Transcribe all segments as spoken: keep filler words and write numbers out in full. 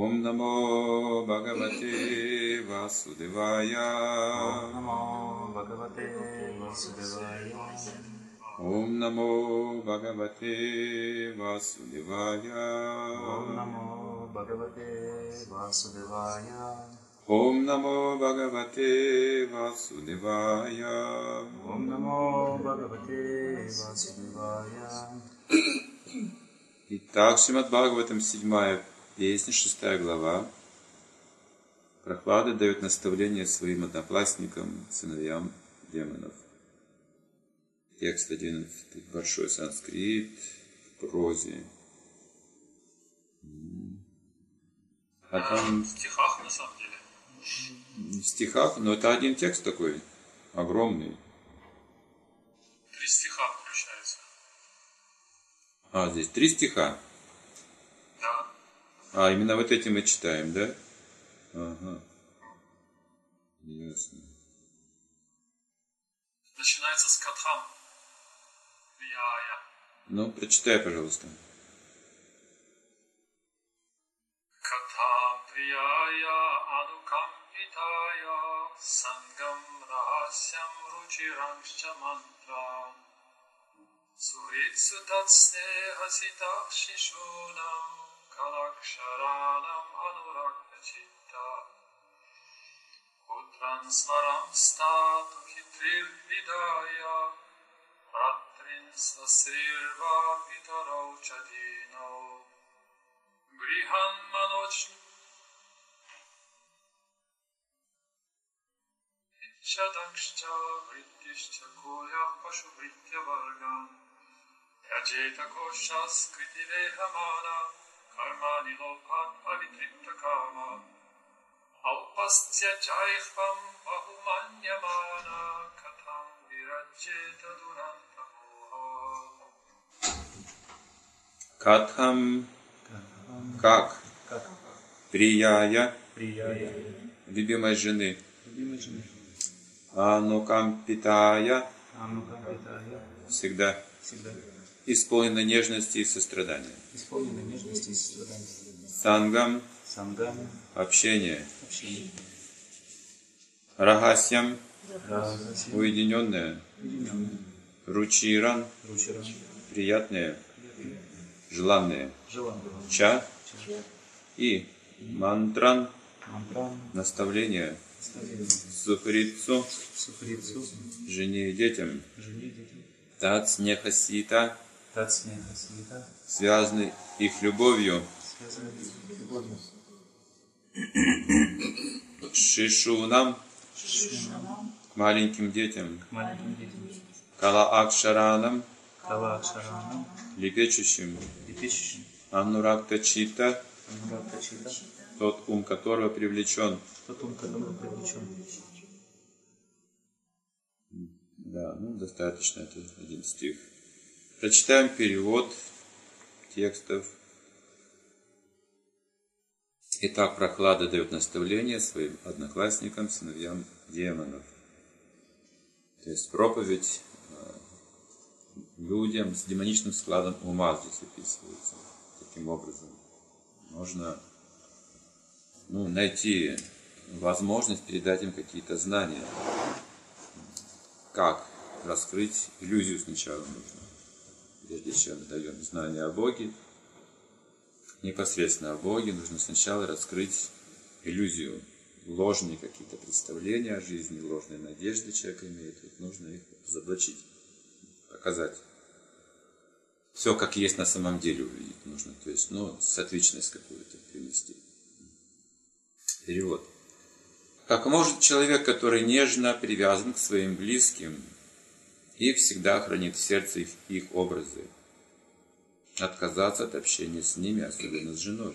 Ом намо Бхагавате Васудевая. Ом намо Бхагавате Васудевая. Ом намо Бхагавате Васудевая. Ом намо Бхагавате Васудевая. Ом намо Бхагавате Васудевая. Ом намо Бхагавате Васудевая. Итак, Шримад Бхагаватам, седьмая песня, шестая глава. Прохлада дает наставление своим одноклассникам, сыновьям демонов. Текст одиннадцатый. Большой санскрит в прозе. А там... В стихах, на самом деле. В стихах, но это один текст такой, огромный. Три стиха включаются. А, здесь три стиха. Да. А, именно вот эти мы читаем, да? Ага. Ясно. Начинается с катхам. Вияя. Ну, прочитай, пожалуйста. Катхам вияя анукампитая сангам рахасям ручирамшча мантрам суритсу татснехаситах шишунам калакшаранам анурактачитта утран смарам стату хитрир видая ратрин свасрирва питарау чадинау грихан маноч ичадакшча вриттишча коях пашу вриття варган яджета коша скрити вехамана кармани лопан авитритта кама алпастя чайхвам бахуманьямана катам вираджета дурантамоха. Катхам, как? Как? Прияя, Прияя. любимой жены. Любимой жены. Анукампитая, Анукампитая. всегда Всегда. исполнена нежности и сострадания. Исполнена нежности и сострадания. Сангам, Сангам. общение. Общение. Рахасьям, Рахасьям. уединенное. Уединенное. Ручиран, Ручиран. приятное. Желанное. Желанное. Ча Ча. и мантран, Мантран. наставление. Наставление. Сухрицу, Сухрицу. жене и детям. Жене и детям. Тацнехасита, Тацнехасита. связаны их любовью. Связаны с любовью. Шишунам, Шишунам. к маленьким детям. К маленьким детям. Калаакшаранам, Калаакшаранам. лепечущим. Лепечущим. Анурактачита, Анурактачита. тот ум которого привлечен. Тот ум которого привлечен. Да, ну достаточно, это один стих. Прочитаем перевод текстов. Итак, Прохлада дает наставление своим одноклассникам, сыновьям демонов. То есть проповедь людям с демоничным складом ума здесь описывается. Таким образом можно ну, найти возможность передать им какие-то знания. Как раскрыть иллюзию сначала нужно. Прежде чем даем знания о Боге, непосредственно о Боге, нужно сначала раскрыть иллюзию. Ложные какие-то представления о жизни, ложные надежды человек имеет. Вот нужно их разоблачить, показать. Все как есть на самом деле увидеть нужно. То есть, ну, соответственность какую-то привести. Перевод. Как может человек, который нежно привязан к своим близким и всегда хранит в сердце их, их образы, отказаться от общения с ними, особенно с женой?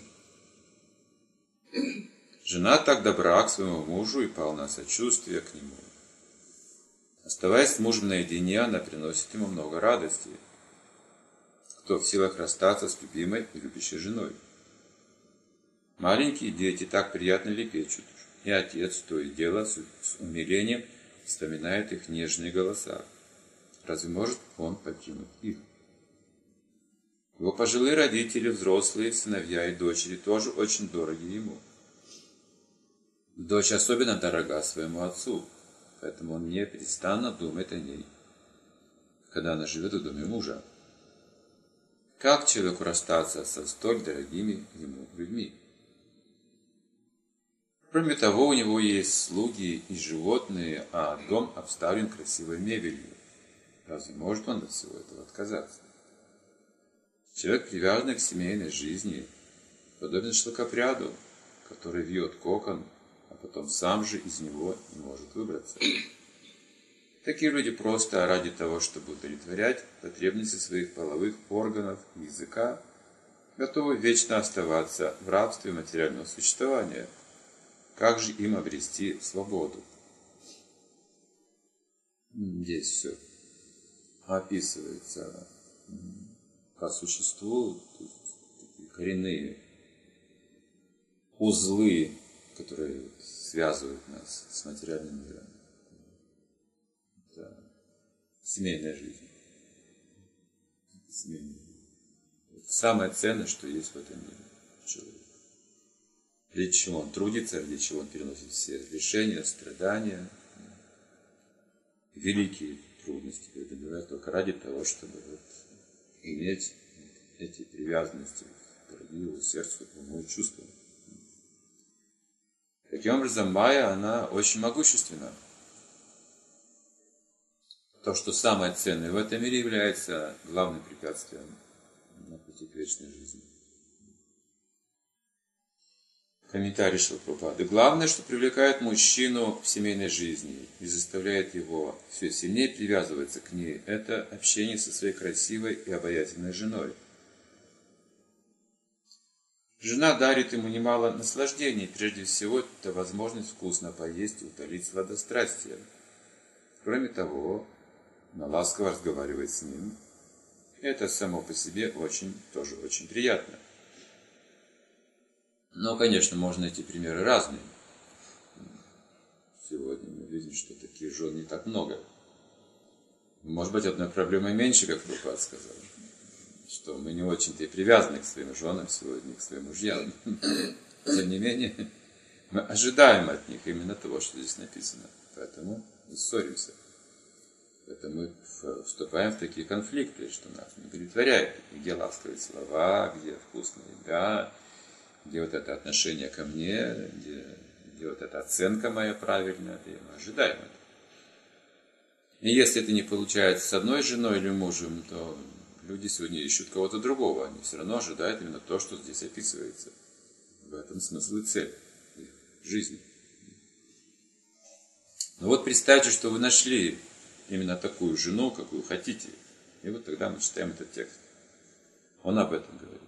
Жена так добра к своему мужу и полна сочувствия к нему. Оставаясь с мужем наедине, она приносит ему много радости. Кто в силах расстаться с любимой и любящей женой? Маленькие дети так приятно лепечут, и отец то и дело с умилением вспоминает их нежные голоса. Разве может он покинуть их? Его пожилые родители, взрослые, сыновья и дочери тоже очень дороги ему. Дочь особенно дорога своему отцу, поэтому он непрестанно думает о ней, когда она живет в доме мужа. Как человеку расстаться со столь дорогими ему людьми? Кроме того, у него есть слуги и животные, а дом обставлен красивой мебелью. Разве может он от всего этого отказаться? Человек, привязанный к семейной жизни, подобен шелкопряду, который вьет кокон, а потом сам же из него не может выбраться. Такие люди просто ради того, чтобы удовлетворять потребности своих половых органов и языка, готовы вечно оставаться в рабстве материального существования. Как же им обрести свободу? Здесь все описывается по существу, такие коренные узлы, которые связывают нас с материальным миром. Это семейная жизнь. Семейная жизнь. Это самое ценное, что есть в этом мире. Человек. Для чего он трудится, для чего он переносит все лишения, страдания, великие трудности преодолевает только ради того, чтобы вот иметь эти привязанности к его сердцу, к уму и чувствам. Таким образом, майя, она очень могущественна. То, что самое ценное в этом мире, является главным препятствием на пути к вечной жизни. Комментарий Шрила Прабхупады. Главное, что привлекает мужчину в семейной жизни и заставляет его все сильнее привязываться к ней, это общение со своей красивой и обаятельной женой. Жена дарит ему немало наслаждений, прежде всего, это возможность вкусно поесть и утолить сладострастие. Кроме того, она ласково разговаривает с ним. Это само по себе очень, тоже очень приятно. Но, конечно, можно найти примеры разные. Сегодня мы видим, что таких жен не так много. Может быть, одной проблемой меньше, как Прабхупада сказал. Что мы не очень-то и привязаны к своим женам сегодня, к своим мужьям. Тем не менее, мы ожидаем от них именно того, что здесь написано. Поэтому мы ссоримся. Поэтому мы вступаем в такие конфликты, что нас не удовлетворяет. Где ласковые слова, где вкусная еда, где вот это отношение ко мне, где, где вот эта оценка моя правильная, и мы ожидаем это. И если это не получается с одной женой или мужем, то люди сегодня ищут кого-то другого. Они все равно ожидают именно то, что здесь описывается. В этом смысл и цель их жизни. Но вот представьте, что вы нашли именно такую жену, какую хотите. И вот тогда мы читаем этот текст. Он об этом говорит.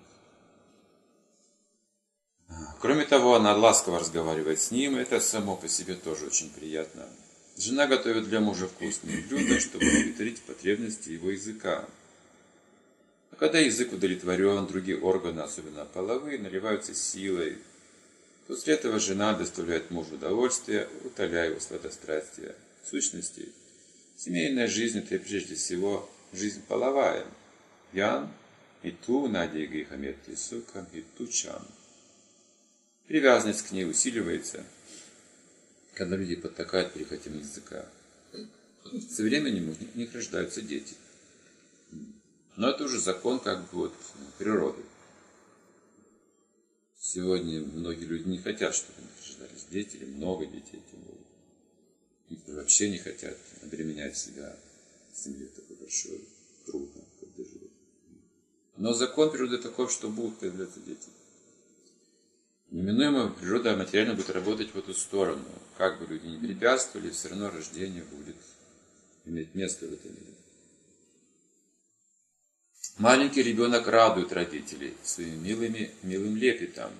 Кроме того, она ласково разговаривает с ним, это само по себе тоже очень приятно. Жена готовит для мужа вкусные блюда, чтобы удовлетворить потребности его языка. А когда язык удовлетворен, другие органы, особенно половые, наливаются силой. После этого жена доставляет мужу удовольствие, утоляя его сладострастие. В сущности, семейная жизнь – это прежде всего жизнь половая. Ян и ту нади грихаметти сукам и тучам. Привязанность к ней усиливается, когда люди подтакают прихотям языка. Со временем у них рождаются дети. Но это уже закон как бы вот природы. Сегодня многие люди не хотят, чтобы у них рождались дети, или много детей, тем более. Некоторые вообще не хотят обременять себя в семье такой большой, трудно, когда живут. Но закон природы такой, что будут появляться дети. Неминуемо природа материально будет работать в эту сторону. Как бы люди не препятствовали, все равно рождение будет иметь место в этом мире. Маленький ребенок радует родителей своими милыми, милым лепетом.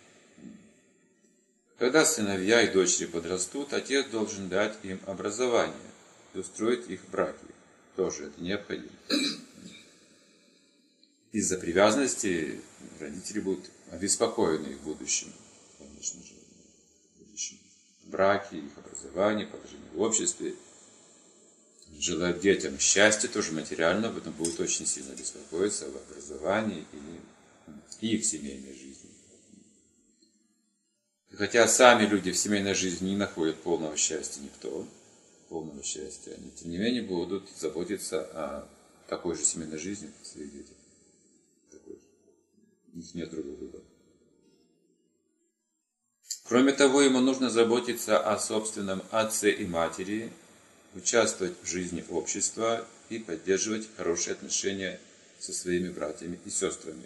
Когда сыновья и дочери подрастут, отец должен дать им образование и устроить их браки. Тоже это необходимо. Из-за привязанности родители будут обеспокоены их будущим, конечно же, будущем браке, их образовании, положении в обществе. желает детям счастья, тоже материально, об этом будет очень сильно беспокоиться, об образовании и, и их семейной жизни. И хотя сами люди в семейной жизни не находят полного счастья, никто, полного счастья, они тем не менее будут заботиться о такой же семейной жизни, как своих детей. Такой же. У них нет другого выбора. Кроме того, ему нужно заботиться о собственном отце и матери, участвовать в жизни общества и поддерживать хорошие отношения со своими братьями и сестрами.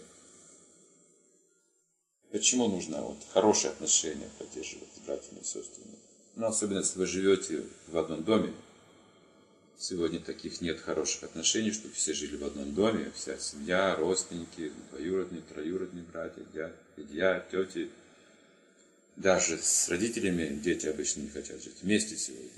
Почему нужно вот хорошие отношения поддерживать с братьями и сестрами? Ну, особенно если вы живете в одном доме. Сегодня таких нет хороших отношений, чтобы все жили в одном доме, вся семья, родственники, двоюродные, троюродные братья, дядя, тети. Даже с родителями дети обычно не хотят жить вместе сегодня.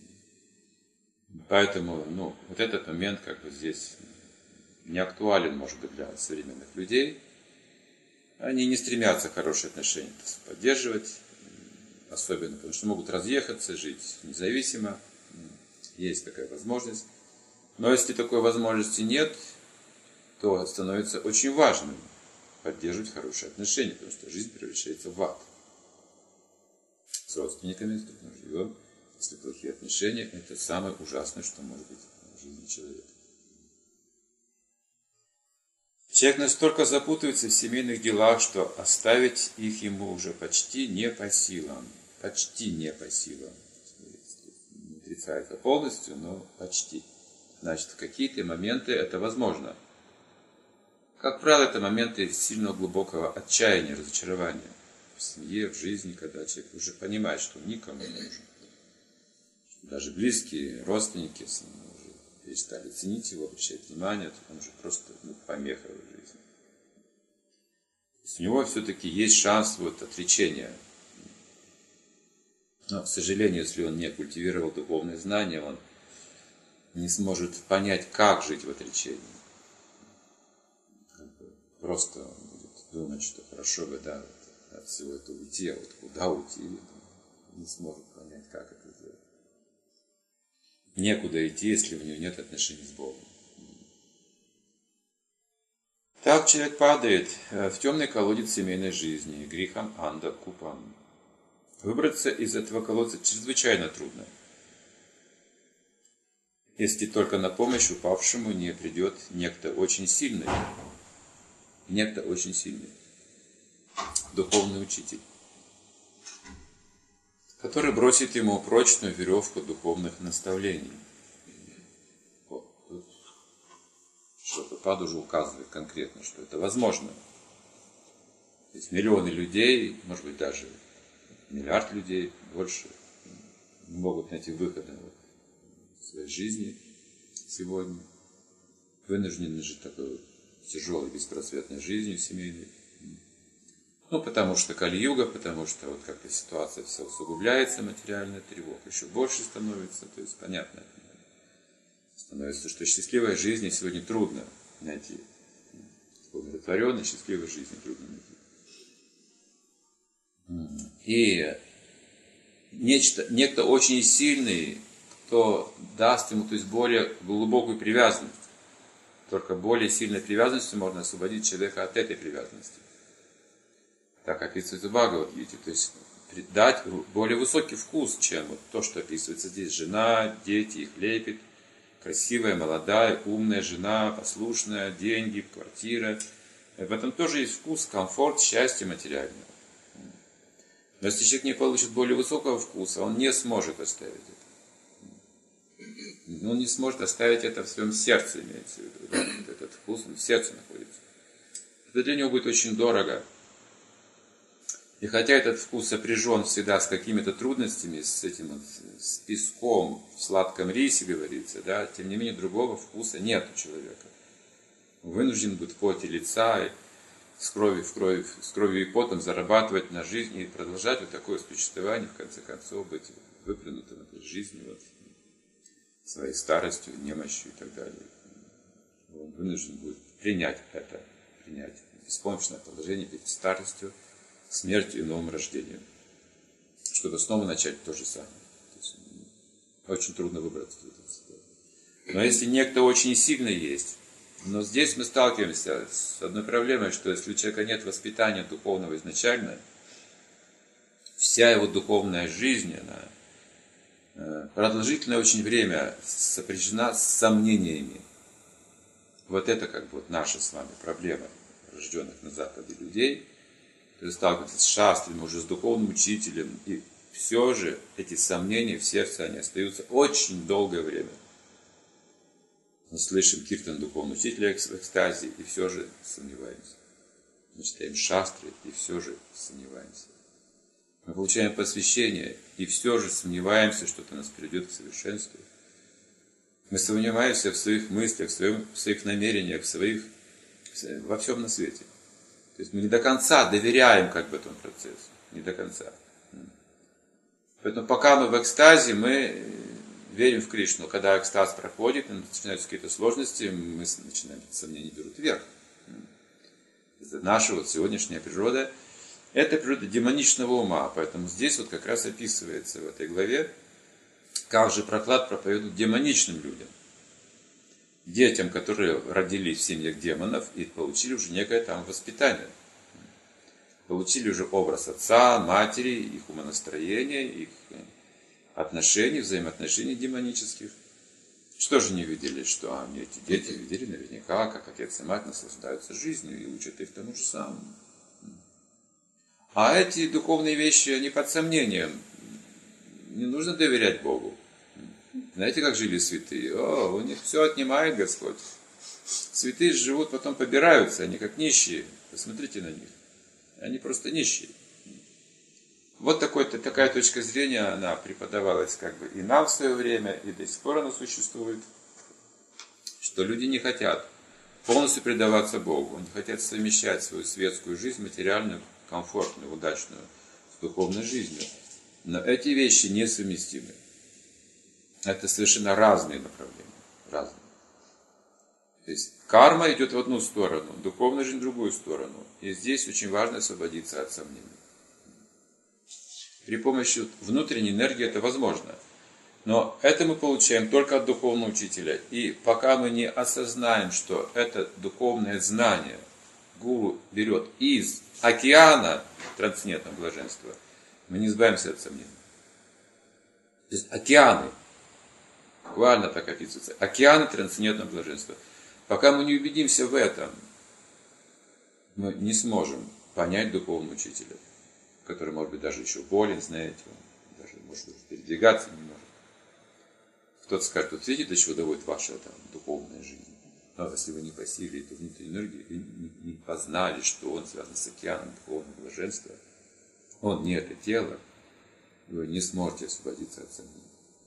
Поэтому, ну, вот этот момент как бы здесь не актуален, может быть, для современных людей. Они не стремятся хорошие отношения поддерживать, особенно, потому что могут разъехаться, жить независимо. Есть такая возможность. Но если такой возможности нет, то становится очень важным поддерживать хорошие отношения, потому что жизнь превращается в ад. С родственниками, с другим живем. Если плохие отношения, это самое ужасное, что может быть в жизни человека. Человек настолько запутывается в семейных делах, что оставить их ему уже почти не по силам. Почти не по силам. Не отрицается полностью, но почти. Значит, в какие-то моменты это возможно. Как правило, это моменты сильно глубокого отчаяния, разочарования в семье, в жизни, когда человек уже понимает, что он никому не нужен. Даже близкие, родственники уже перестали ценить его, обращать внимание, он уже просто ну, помеха в жизни. То есть у него все-таки есть шанс вот, отречения. Но, к сожалению, если он не культивировал духовные знания, он не сможет понять, как жить в отречении. Просто он будет думать, что хорошо бы да, от всего этого уйти, а вот куда уйти, не сможет понять, как это сделать. Некуда идти, если у него нет отношений с Богом. Так человек падает в темный колодец семейной жизни, грехом анда купан. Выбраться из этого колодца чрезвычайно трудно, если только на помощь упавшему не придет некто очень сильный, некто очень сильный, духовный учитель, который бросит ему прочную веревку духовных наставлений. Вот, тут Шилапрапада уже указывает конкретно, что это возможно. То есть миллионы людей, может быть даже миллиард людей, больше, не могут найти выхода в своей жизни сегодня. Вынуждены жить такой тяжелой, беспросветной жизнью семейной. Ну, потому что Кали-юга, потому что вот как-то ситуация все усугубляется, материальная тревога еще больше становится. То есть, понятно, становится, что счастливой жизни сегодня трудно найти. Удовлетворенной, счастливой жизни трудно найти. И нечто, некто очень сильный, кто даст ему, то есть, более глубокую привязанность. Только более сильной привязанностью можно освободить человека от этой привязанности. Так описывается в Бхагавад-гите, то есть дать более высокий вкус, чем вот то, что описывается здесь. Жена, дети, их лепит, красивая, молодая, умная жена, послушная, деньги, квартира. В этом тоже есть вкус, комфорт, счастье материальное. Но если человек не получит более высокого вкуса, он не сможет оставить это. Он не сможет оставить это в своем сердце, имеется в виду. Да? Вот этот вкус, он в сердце находится. Это для него будет очень дорого. И хотя этот вкус сопряжен всегда с какими-то трудностями, с этим вот, с песком в сладком рисе, говорится, да, тем не менее другого вкуса нет у человека. Он вынужден будет в поте лица, с кровью, в крови, с кровью и потом зарабатывать на жизнь и продолжать вот такое существование, в конце концов, быть выплюнутым этой жизни, вот, своей старостью, немощью и так далее. Он вынужден будет принять это, принять беспомощное положение перед старостью, смертью и новым рождением, чтобы снова начать то же самое. То есть, очень трудно выбраться из этого ситуации. Но если некто очень сильно есть, но здесь мы сталкиваемся с одной проблемой, что если у человека нет воспитания духовного изначально, вся его духовная жизнь, она продолжительное очень время сопряжена с сомнениями. Вот это как бы вот наша с вами проблема рожденных на Западе людей. То есть сталкиваются с шастрами, уже с духовным учителем. И все же эти сомнения в сердце, они остаются очень долгое время. Мы слышим киртан духовного учителя в экстазе, и все же сомневаемся. Мы читаем шастры, и все же сомневаемся. Мы получаем посвящение, и все же сомневаемся, что это нас приведет к совершенству. Мы сомневаемся в своих мыслях, в, своем, в своих намерениях, в своих, во всем на свете. То есть мы не до конца доверяем как бы этому процессу. Не до конца. Поэтому пока мы в экстазе, мы верим в Кришну. Когда экстаз проходит, начинаются какие-то сложности, мы начинаем, сомнения берут вверх. Это наша вот сегодняшняя природа. Это природа демоничного ума. Поэтому здесь вот как раз описывается в этой главе, как же Прохлад проповедует демоничным людям. Детям, которые родились в семьях демонов и получили уже некое там воспитание. Получили уже образ отца, матери, их умонастроения, их отношений, взаимоотношений демонических. Что же не видели? Что они, эти дети видели наверняка, как отец и мать наслаждаются жизнью и учат их тому же самому. А эти духовные вещи, они под сомнением. Не нужно доверять Богу. Знаете, как жили святые? О, у них все отнимает Господь. Святые живут, потом побираются, они как нищие. Посмотрите на них. Они просто нищие. Вот такой-то, такая точка зрения, она преподавалась как бы и нам в свое время, и до сих пор она существует. Что люди не хотят полностью предаваться Богу. Они хотят совмещать свою светскую жизнь, материальную, комфортную, удачную, с духовной жизнью. Но эти вещи несовместимы. Это совершенно разные направления. Разные. То есть карма идет в одну сторону, духовная жизнь в другую сторону. И здесь очень важно освободиться от сомнений. При помощи внутренней энергии это возможно. Но это мы получаем только от духовного учителя. И пока мы не осознаем, что это духовное знание гуру берет из океана трансцендентного блаженства, мы не избавимся от сомнений. То есть океаны, буквально так описывается, океаны трансцендентного блаженства. Пока мы не убедимся в этом, мы не сможем понять духовного учителя, который, может быть, даже еще болен, знаете, он даже, может быть, передвигаться не может. Кто-то скажет, вот видите, до чего доводит ваша там, духовная жизнь. Но если вы не посилили эту внутреннюю энергию и не, не познали, что он связан с океаном духовного блаженства, он не это тело, вы не сможете освободиться от сомнений.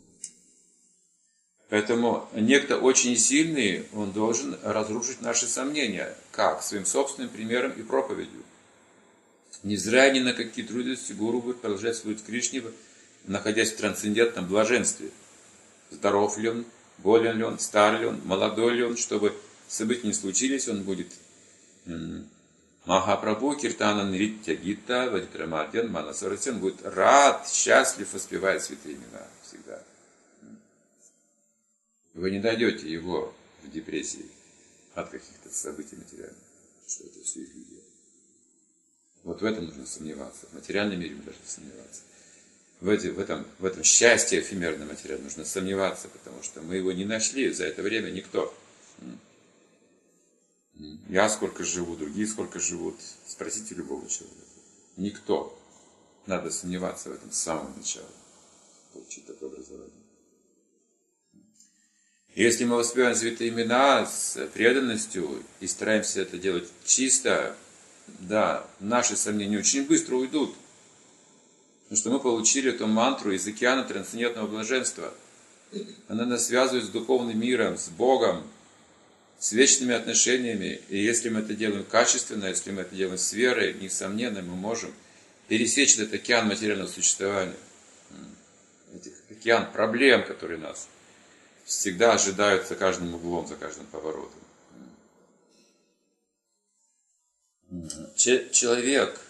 Поэтому некто очень сильный, он должен разрушить наши сомнения. Как? Своим собственным примером и проповедью. Не зря ни на какие трудности гуру будет продолжать служить Кришне, находясь в трансцендентном блаженстве. Здоров ли он, болен ли он, стар ли он, молодой ли он, чтобы события не случились, он будет Махапрабху, Киртана Нритья Гита, Вадитрамадьян, Манасарасян, будет рад, счастлив воспевать святые имена всегда. Вы не найдете его в депрессии от каких-то событий материальных, что это все иллюзия. Вот в этом нужно сомневаться. В материальном мире мы должны сомневаться. В, эти, в, этом, в этом счастье эфемерном материальном нужно сомневаться, потому что мы его не нашли за это время никто. Я сколько живу, другие сколько живут. Спросите любого человека. Никто. Надо сомневаться в этом с самого начала. Получить такое образование. Если мы воспеваем святые имена с преданностью и стараемся это делать чисто, да, наши сомнения очень быстро уйдут. Потому что мы получили эту мантру из океана трансцендентного блаженства. Она нас связывает с духовным миром, с Богом, с вечными отношениями. И если мы это делаем качественно, если мы это делаем с верой, несомненно, мы можем пересечь этот океан материального существования. Этих океан проблем, которые нас всегда ожидают за каждым углом, за каждым поворотом. Человек,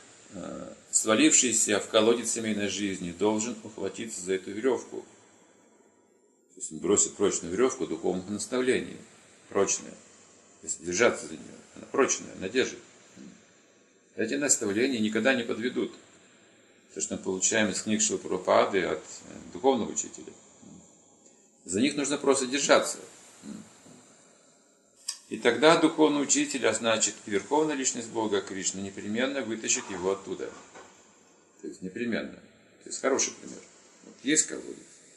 свалившийся в колодец семейной жизни, должен ухватиться за эту веревку. есть он бросит прочную веревку духовных наставлений. Прочная. Если держаться за нее. Она прочная, она держит. Эти наставления никогда не подведут. То, что мы получаем из книг Шрилы Прабхупады от духовного учителя. За них нужно просто держаться. И тогда духовный учитель, а значит и верховная личность Бога Кришна, непременно вытащит его оттуда. То есть непременно. То есть хороший пример. Вот есть колодец.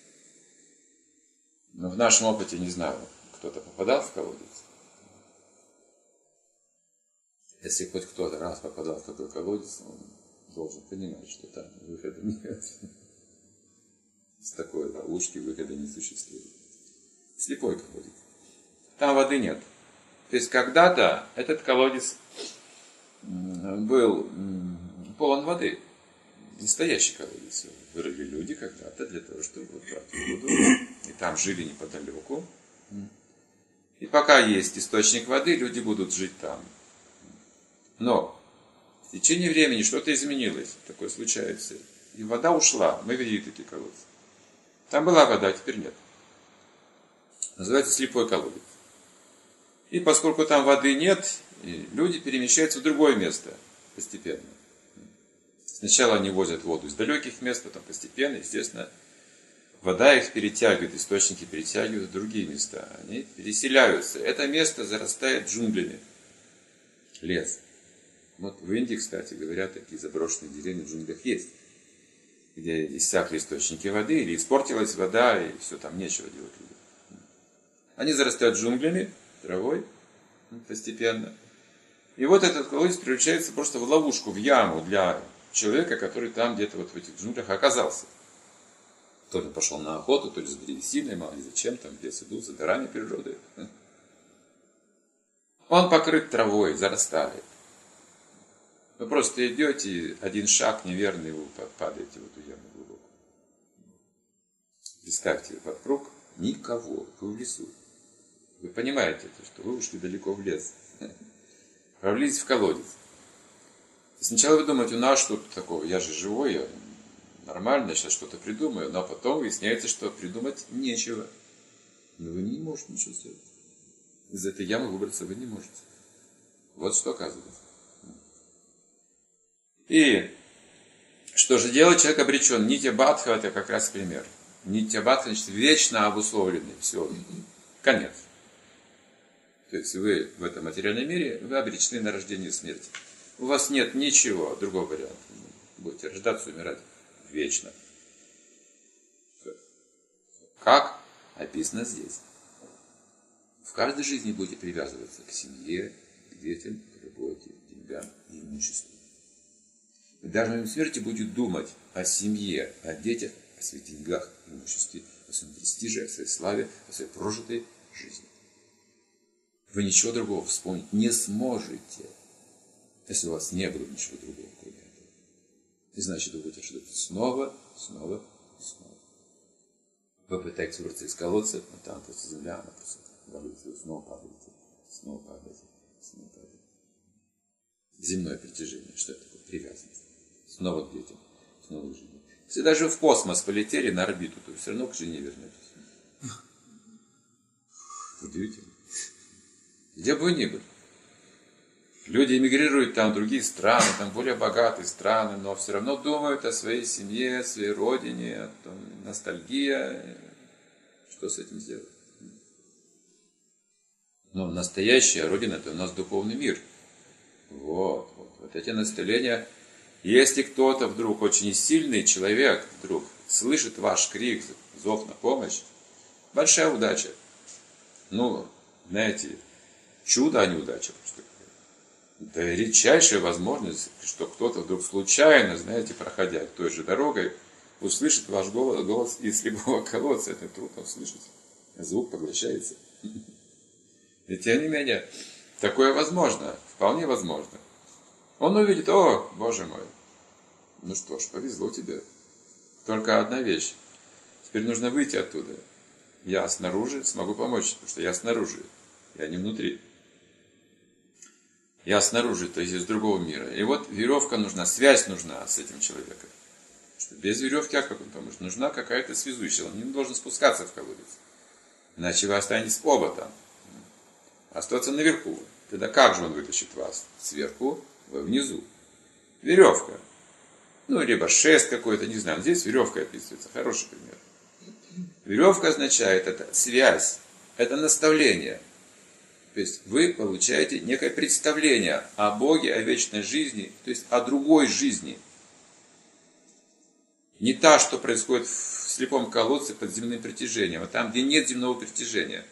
Но в нашем опыте, не знаю, кто-то попадал в колодец. Если хоть кто-то раз попадал в такой колодец, он должен понимать, что там выхода нет. С такой ловушки выхода не существует. Слепой колодец. Там воды нет. То есть когда-то этот колодец был полон воды. Настоящий колодец. Вырыли люди когда-то для того, чтобы брать воду. И там жили неподалеку. И пока есть источник воды, люди будут жить там. Но в течение времени что-то изменилось. Такое случается. И вода ушла. Мы видели такие колодцы. Там была вода, теперь нет. Называется слепой колодец. И поскольку там воды нет, люди перемещаются в другое место постепенно. Сначала они возят воду из далеких мест, потом постепенно, естественно, вода их перетягивает, источники перетягивают в другие места. Они переселяются. Это место зарастает джунглями. Лес. Вот в Индии, кстати, говорят, такие заброшенные деревни в джунглях есть, где иссякли источники воды, или испортилась вода, и все, там нечего делать людям. Они зарастают джунглями, травой постепенно. И вот этот колодец превращается просто в ловушку, в яму для человека, который там где-то вот в этих джунглях оказался. То ли пошел на охоту, то ли за древесиной, мало ли зачем, там в лес идут, за дарами природы. Он покрыт травой, зарастает. Вы просто идете, один шаг неверный, вы падаете в эту яму глубоко. Представьте, вокруг никого, вы в лесу. Вы понимаете, что вы ушли далеко в лес. Провалились в колодец. И сначала вы думаете, ну а что тут такого? Я же живой, я нормально, сейчас что-то придумаю. Но потом выясняется, что придумать нечего. Но вы не можете ничего сделать. Из этой ямы выбраться вы не можете. Вот что оказывается. И что же делать? Человек обречен. Нитья Бадха — это как раз пример. Нитья Бадха, значит, вечно обусловленный. Все. Конец. То есть вы в этом материальном мире, вы обречены на рождение и смерть. У вас нет ничего, другого варианта. Будете рождаться, умирать вечно. Как описано здесь. В каждой жизни будете привязываться к семье, к детям, к работе, к деньгам и имуществу. И даже в момент смерти будете думать о семье, о детях, о своих деньгах, имуществе, о своем престиже, о своей славе, о своей прожитой жизни. Вы ничего другого вспомнить не сможете, если у вас не было ничего другого, кроме этого. И значит, вы будете ожидать снова, снова и снова. Вы пытаетесь выбраться из колодца, но там просто земля, она просто валится, вы снова падаете, снова падаете, снова падаете. Земное притяжение, что это такое? Привязанность. Снова к детям, снова к жене. Если даже в космос полетели на орбиту, то все равно к жене вернетесь. Удивительно. Где бы вы ни были. Люди эмигрируют там в другие страны, там более богатые страны, но все равно думают о своей семье, о своей родине, там, ностальгия. Что с этим сделать? Но настоящая родина — это у нас духовный мир. Вот, вот, вот эти наставления. Если кто-то вдруг, очень сильный человек, вдруг слышит ваш крик, зов на помощь, большая удача. Ну, знаете, чудо, а не удача. Это редчайшая возможность, что кто-то вдруг случайно, знаете, проходя той же дорогой, услышит ваш голос, голос из любого колодца. Это трудно услышать. Звук поглощается. И тем не менее, такое возможно, вполне возможно. Он увидит: о, Боже мой, ну что ж, повезло тебе. Только одна вещь. Теперь нужно выйти оттуда. Я снаружи смогу помочь, потому что я снаружи, я не внутри. Я снаружи, то есть из другого мира. И вот веревка нужна, связь нужна с этим человеком. Что без веревки, а как он поможет? Нужна какая-то связующая, он не должен спускаться в колодец. Иначе вы останетесь оба там. Остаться наверху. Тогда как же он вытащит вас? Сверху, вы внизу. Веревка. Ну, либо шест какой-то, не знаю. Здесь веревка описывается. Хороший пример. Веревка означает это связь, это наставление. То есть вы получаете некое представление о Боге, о вечной жизни, то есть о другой жизни. Не та, что происходит в слепом колодце под земным притяжением, а там, где нет земного притяжения.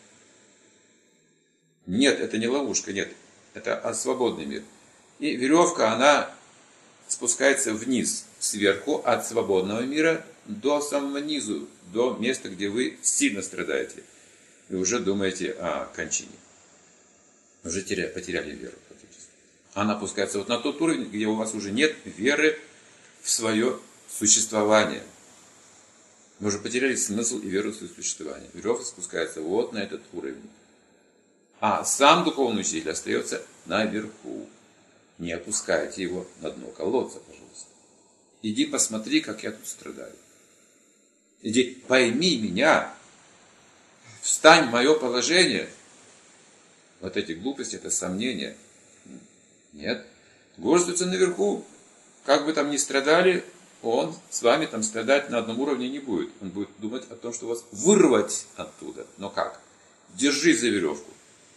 Нет, это не ловушка, нет. Это свободный мир. И веревка, она спускается вниз, сверху, от свободного мира до самого низу, до места, где вы сильно страдаете. И уже думаете о кончине. Уже теря, потеряли веру фактически. Она опускается вот на тот уровень, где у вас уже нет веры в свое существование. Вы уже потеряли смысл и веру в свое существование. Веревка спускается вот на этот уровень. А сам духовный учитель остается наверху. Не опускайте его на дно колодца, пожалуйста. Иди посмотри, как я тут страдаю. Иди пойми меня. Встань в мое положение. Вот эти глупости, это сомнения. Нет. Господь наверху. Как бы там ни страдали, он с вами там страдать на одном уровне не будет. Он будет думать о том, что вас вырвать оттуда. Но как? Держись за веревку.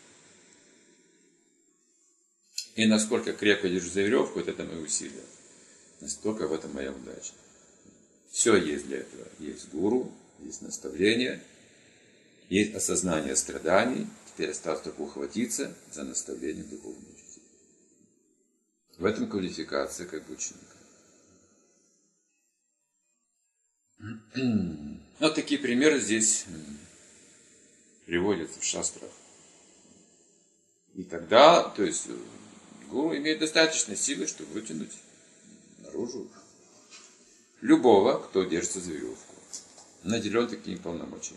И насколько крепко держу за веревку, вот это мои усилия. Настолько в этом моя удача. Все есть для этого. Есть гуру, есть наставление, есть осознание страданий. Теперь осталось только ухватиться за наставление духовного учителя. В этом квалификация как бы ученика. Вот такие примеры здесь приводятся в шастрах. И тогда, то есть, гуру имеет достаточно силы, чтобы вытянуть наружу любого, кто держится за веревку, наделен такими полномочиями.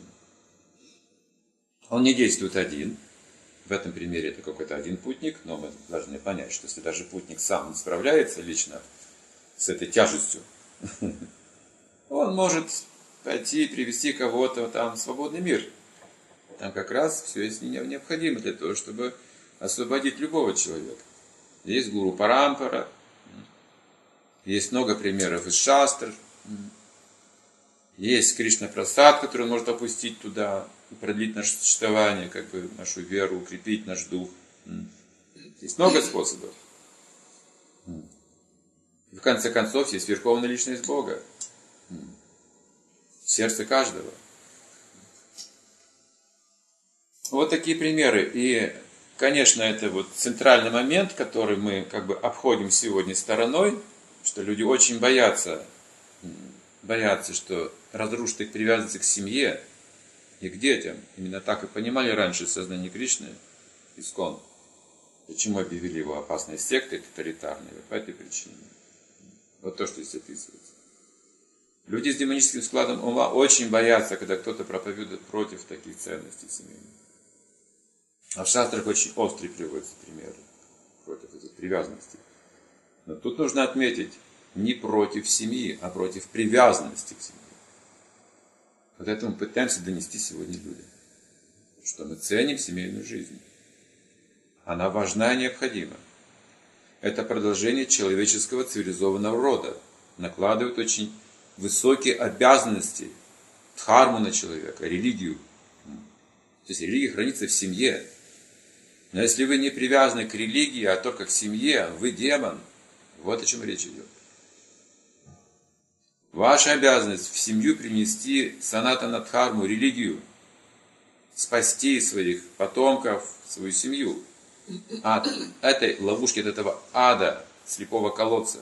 Он не действует один. В этом примере это какой-то один путник, но мы должны понять, что если даже путник сам не справляется лично с этой тяжестью, он может пойти и привести кого-то там в свободный мир. Там как раз все есть необходимо для того, чтобы освободить любого человека. Есть гуру Парампара, есть много примеров из шастр, есть Кришна Прасад, который он может опустить туда и продлить наше существование, как бы нашу веру, укрепить наш дух. Есть много способов. И в конце концов, есть верховная личность Бога. Сердце каждого. Вот такие примеры. И, конечно, это вот центральный момент, который мы как бы обходим сегодня стороной, что люди очень боятся, боятся, что разрушит их привязанность к семье и к детям. Именно так и понимали раньше сознание Кришны, Искон. Почему объявили его опасной сектой, тоталитарной? По этой причине. Вот то, что здесь описывается. Люди с демоническим складом ума очень боятся, когда кто-то проповедует против таких ценностей семейных. А в шастрах очень острые приводятся примеры против этих привязанностей. Но тут нужно отметить, не против семьи, а против привязанности к семье. Вот это мы пытаемся донести сегодня людям. Что мы ценим семейную жизнь. Она важна и необходима. Это продолжение человеческого цивилизованного рода. Накладывает очень высокие обязанности, дхарму на человека, религию. То есть религия хранится в семье. Но если вы не привязаны к религии, а только к семье, вы демон. Вот о чем речь идет. Ваша обязанность в семью принести санатана дхарму, религию, спасти своих потомков, свою семью от этой ловушки, от этого ада, слепого колодца.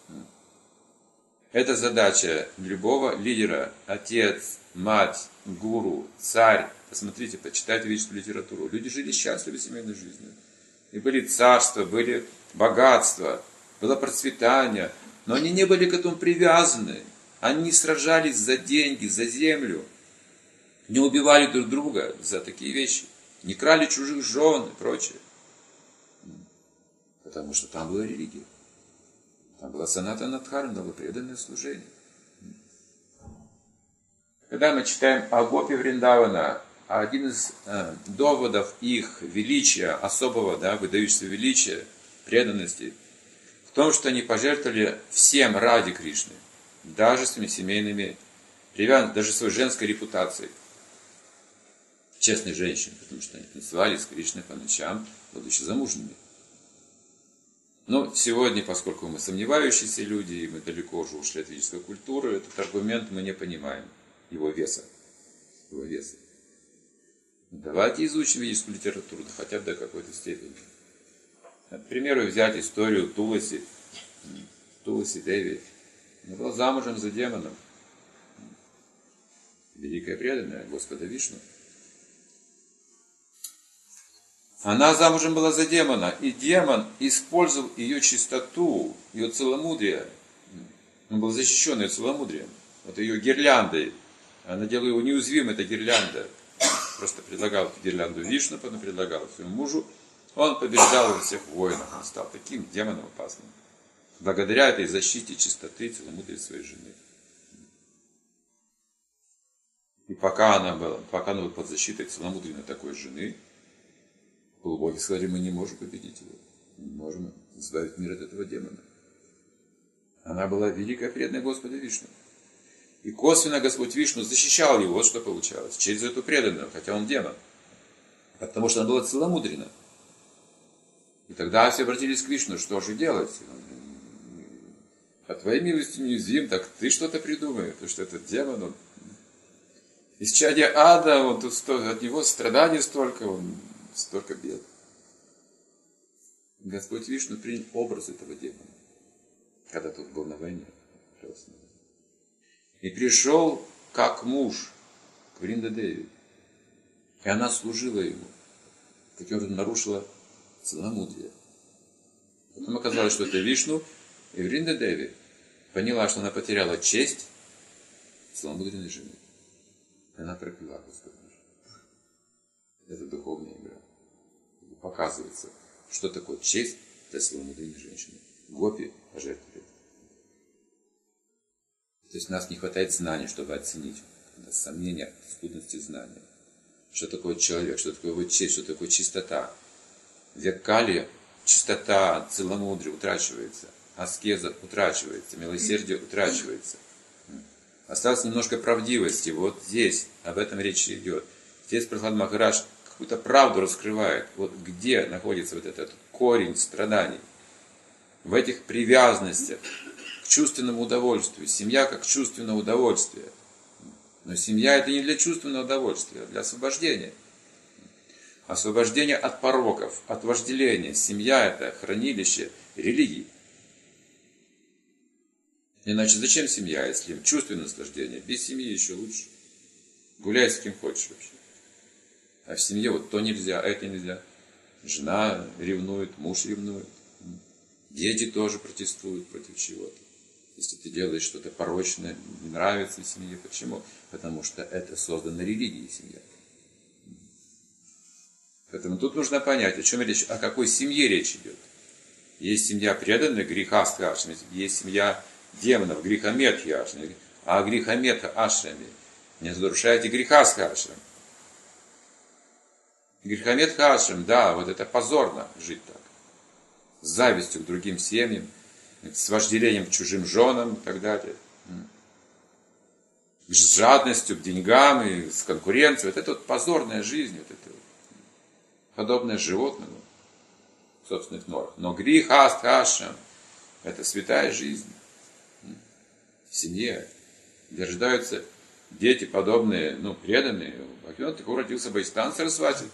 Это задача любого лидера, отец, мать, гуру, царь. Посмотрите, почитайте ведическую литературу. Люди жили счастливой семейной жизнью. И были царства, были богатства, было процветание. Но они не были к этому привязаны. Они не сражались за деньги, за землю. Не убивали друг друга за такие вещи. Не крали чужих жен и прочее. Потому что там была религия. Там была санатана дхарма, было преданное служение. Когда мы читаем о Гопи Вриндавана, один из э, доводов их величия, особого, да, выдающегося величия, преданности, в том, что они пожертвовали всем ради Кришны, даже своими семейными привязанностями, даже своей женской репутацией. Честные женщины, потому что они танцевали с Кришной по ночам, будучи замужними. Но сегодня, поскольку мы сомневающиеся люди, и мы далеко уже ушли от ведической культуры, этот аргумент мы не понимаем, его веса. Его веса. Давайте изучим ведическую литературу, да хотя бы до какой-то степени. К примеру, взять историю Туласи, Туласи Деви. Она была замужем за демоном. Великая преданная Господа Вишну. Она замужем была за демона, и демон использовал ее чистоту, ее целомудрие. Он был защищен ее целомудрием. Вот ее гирляндой. Она делала его неуязвимым, эта гирлянда. Просто предлагал эту гирлянду Вишну, потом предлагал своему мужу. Он побеждал во всех войнах. Он стал таким демоном опасным. Благодаря этой защите чистоты, целомудрия своей жены. И пока она была, пока она была под защитой целомудренной такой жены, глубокие сказали, мы не можем победить его. Мы не можем избавить мир от этого демона. Она была великая преданная Господа Вишну. И косвенно Господь Вишну защищал его, вот что получалось, через эту преданную, хотя он демон. Потому что она была целомудрена. И тогда все обратились к Вишну, что же делать? По твоей милости неуязвим, так ты что-то придумай, потому что этот демон, он из чадия ада, он тут сто, от него страданий столько, он столько бед. Господь Вишну принял образ этого демона, когда тот был на войне. И пришел как муж к Вриндадеви. И она служила ему. Таким образом нарушила целомудрие. Потом оказалось, что это Вишну. И Вриндадеви поняла, что она потеряла честь целомудренной жены. И она прокляла Господа. Это духовная игра. Показывается, что такое честь для целомудренной женщины. Гопи пожертвовали. То есть у нас не хватает знаний, чтобы оценить сомнения, скудности знания. Что такое человек, что такое его честь, что такое чистота. В век Кали чистота, целомудрие утрачивается, аскеза утрачивается, милосердие утрачивается. Осталось немножко правдивости. Вот здесь об этом речь идет. Здесь Прахлад Махарадж какую-то правду раскрывает. Вот где находится вот этот корень страданий. В этих привязанностях к чувственному удовольствию. Семья как чувственное удовольствие. Но семья это не для чувственного удовольствия, а для освобождения. Освобождение от пороков, от вожделения. Семья это хранилище религии. Иначе зачем семья, если чувственное наслаждение? Без семьи еще лучше. Гуляй с кем хочешь вообще. А в семье вот то нельзя, а это нельзя. Жена ревнует, муж ревнует. Дети тоже протестуют против чего-то. Если ты делаешь что-то порочное, не нравится в семье. Почему? Потому что это создано религией семья. Поэтому тут нужно понять, о чем речь, о какой семье речь идет. Есть семья преданная, греха страшная. Есть семья демонов, грехомет яшный. А грехомета ашрами не разрушайте греха с хашрам. Грехомет хашрам, да, вот это позорно жить так. С завистью к другим семьям, с вожделением к чужим женам и так далее. С жадностью к деньгам и с конкуренцией. Вот это вот позорная жизнь, вот это вот, подобное животному в собственных норах. Но грех аст хашрам – это святая жизнь. В семье, где рождаются дети, подобные, ну, преданные. Бхактивинода Тхакур родился Байстан Сарасвати.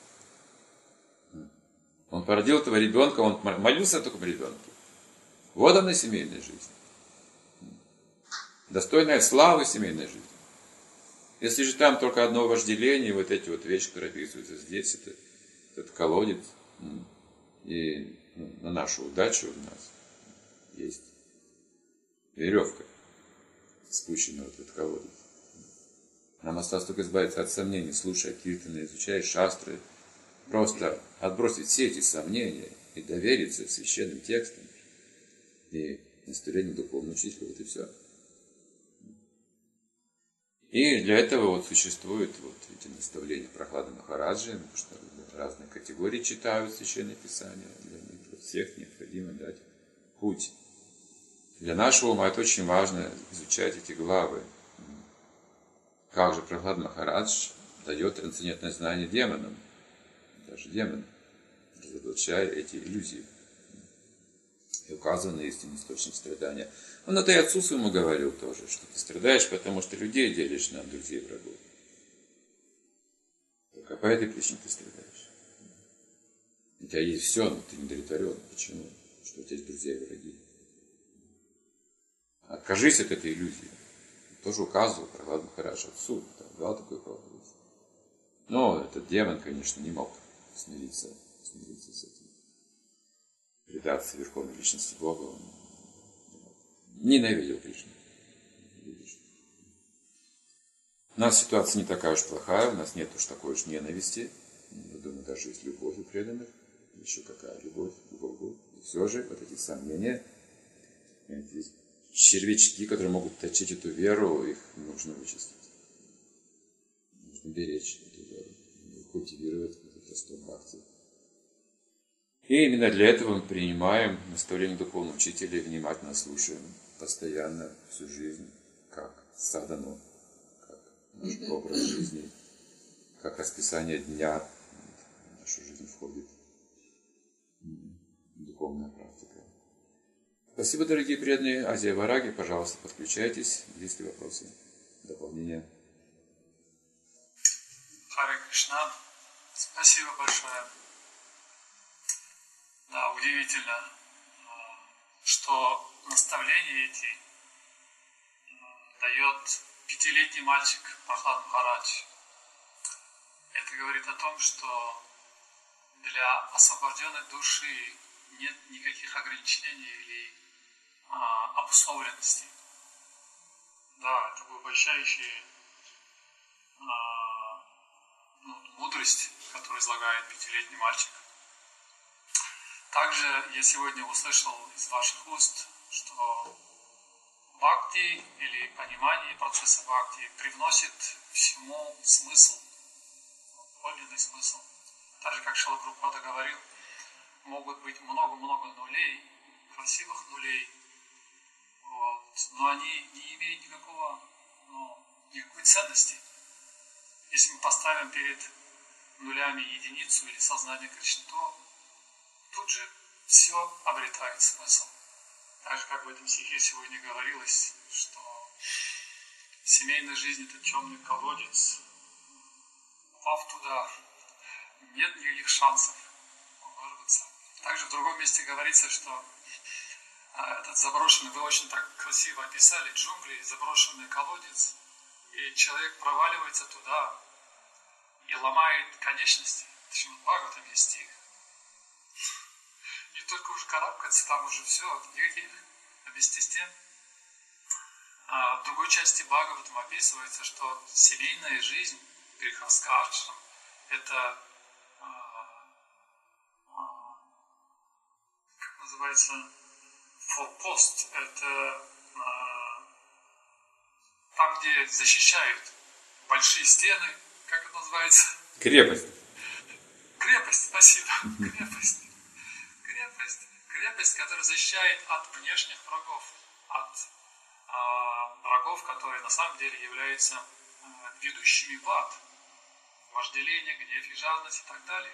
Он породил этого ребенка, он молился о таком ребенке. Вот она семейная жизнь. Достойная славы семейной жизни. Если же там только одно вожделение, вот эти вот вещи, которые описываются здесь, это, этот колодец, и ну, на нашу удачу у нас есть веревка, спущенная вот в этот колодец. Нам осталось только избавиться от сомнений, слушая киртаны, изучая шастры, просто отбросить все эти сомнения и довериться священным текстам и наставлению духовного учителя, вот и все. И для этого вот существуют вот эти наставления Прохлады Махараджи, потому что разные категории читают Священное Писание, для них для всех необходимо дать путь. Для нашего ума это очень важно изучать эти главы. Как же Прохлад Махарадж дает трансцендентное знание демонам, даже демонам, разоблачая эти иллюзии и указывая на истинный источник страдания. Он это и отцу своему говорил тоже, что ты страдаешь, потому что людей делишь на друзей и врагов. Только по этой причине ты страдаешь. У тебя есть все, но ты не удовлетворен. Почему? Что у тебя есть друзья и враги. Откажись от этой иллюзии. Тоже указывал Прохлад Махарадж отцу, дал такой проповедь. Но этот демон, конечно, не мог смириться, смириться с этим. Предаться Верховной Личности Бога. Он ненавидел Кришну. У нас ситуация не такая уж плохая, у нас нет уж такой уж ненависти. Я думаю, даже есть любовь у преданных. Еще какая любовь к Богу. И все же вот эти сомнения, эти червячки, которые могут точить эту веру, их нужно вычистить. Нужно беречь эту веру, культивировать этот росток бхакти. И именно для этого мы принимаем наставление духовного учителя и внимательно слушаем постоянно всю жизнь, как садану, как наш образ жизни, как расписание дня в нашу жизнь входит духовная практика. Спасибо, дорогие преданные. Азия Вараги, пожалуйста, подключайтесь, есть ли вопросы, дополнения. Харе Кришна, спасибо большое. Да, удивительно, что наставления эти дает пятилетний мальчик Прохлад Махарадж. Это говорит о том, что для освобожденной души нет никаких ограничений или а, обусловленностей. Да, это глубочайшая а, ну, мудрость, которую излагает пятилетний мальчик. Также я сегодня услышал из ваших уст, что бхакти или понимание процесса бхакти привносит всему смысл, подлинный смысл. Так же, как Шрила Прабхупада говорил, могут быть много-много нулей, красивых нулей, вот, но они не имеют никакого, ну, никакой ценности. Если мы поставим перед нулями единицу или сознание Кришны, то тут же все обретает смысл. Так же, как в этом стихе сегодня говорилось, что семейная жизнь – это темный колодец. Попав туда, нет никаких шансов вырваться. Также в другом месте говорится, что этот заброшенный, вы очень так красиво описали, джунгли, заброшенный колодец, и человек проваливается туда и ломает конечности. Шримад Бхагаватам есть стих. И только уже карабкаться, там уже все, никаких. А вместе с тем, в другой части Бхагаватам описывается, что семейная жизнь грехаскаршам – это, как называется, форпост, это там, где защищают большие стены, как это называется? Крепость. Крепость, спасибо. Крепость. Крепость. Крепость, которая защищает от внешних врагов, от э, врагов, которые на самом деле являются э, ведущими в ад. Вожделение, гнев и жадность и так далее.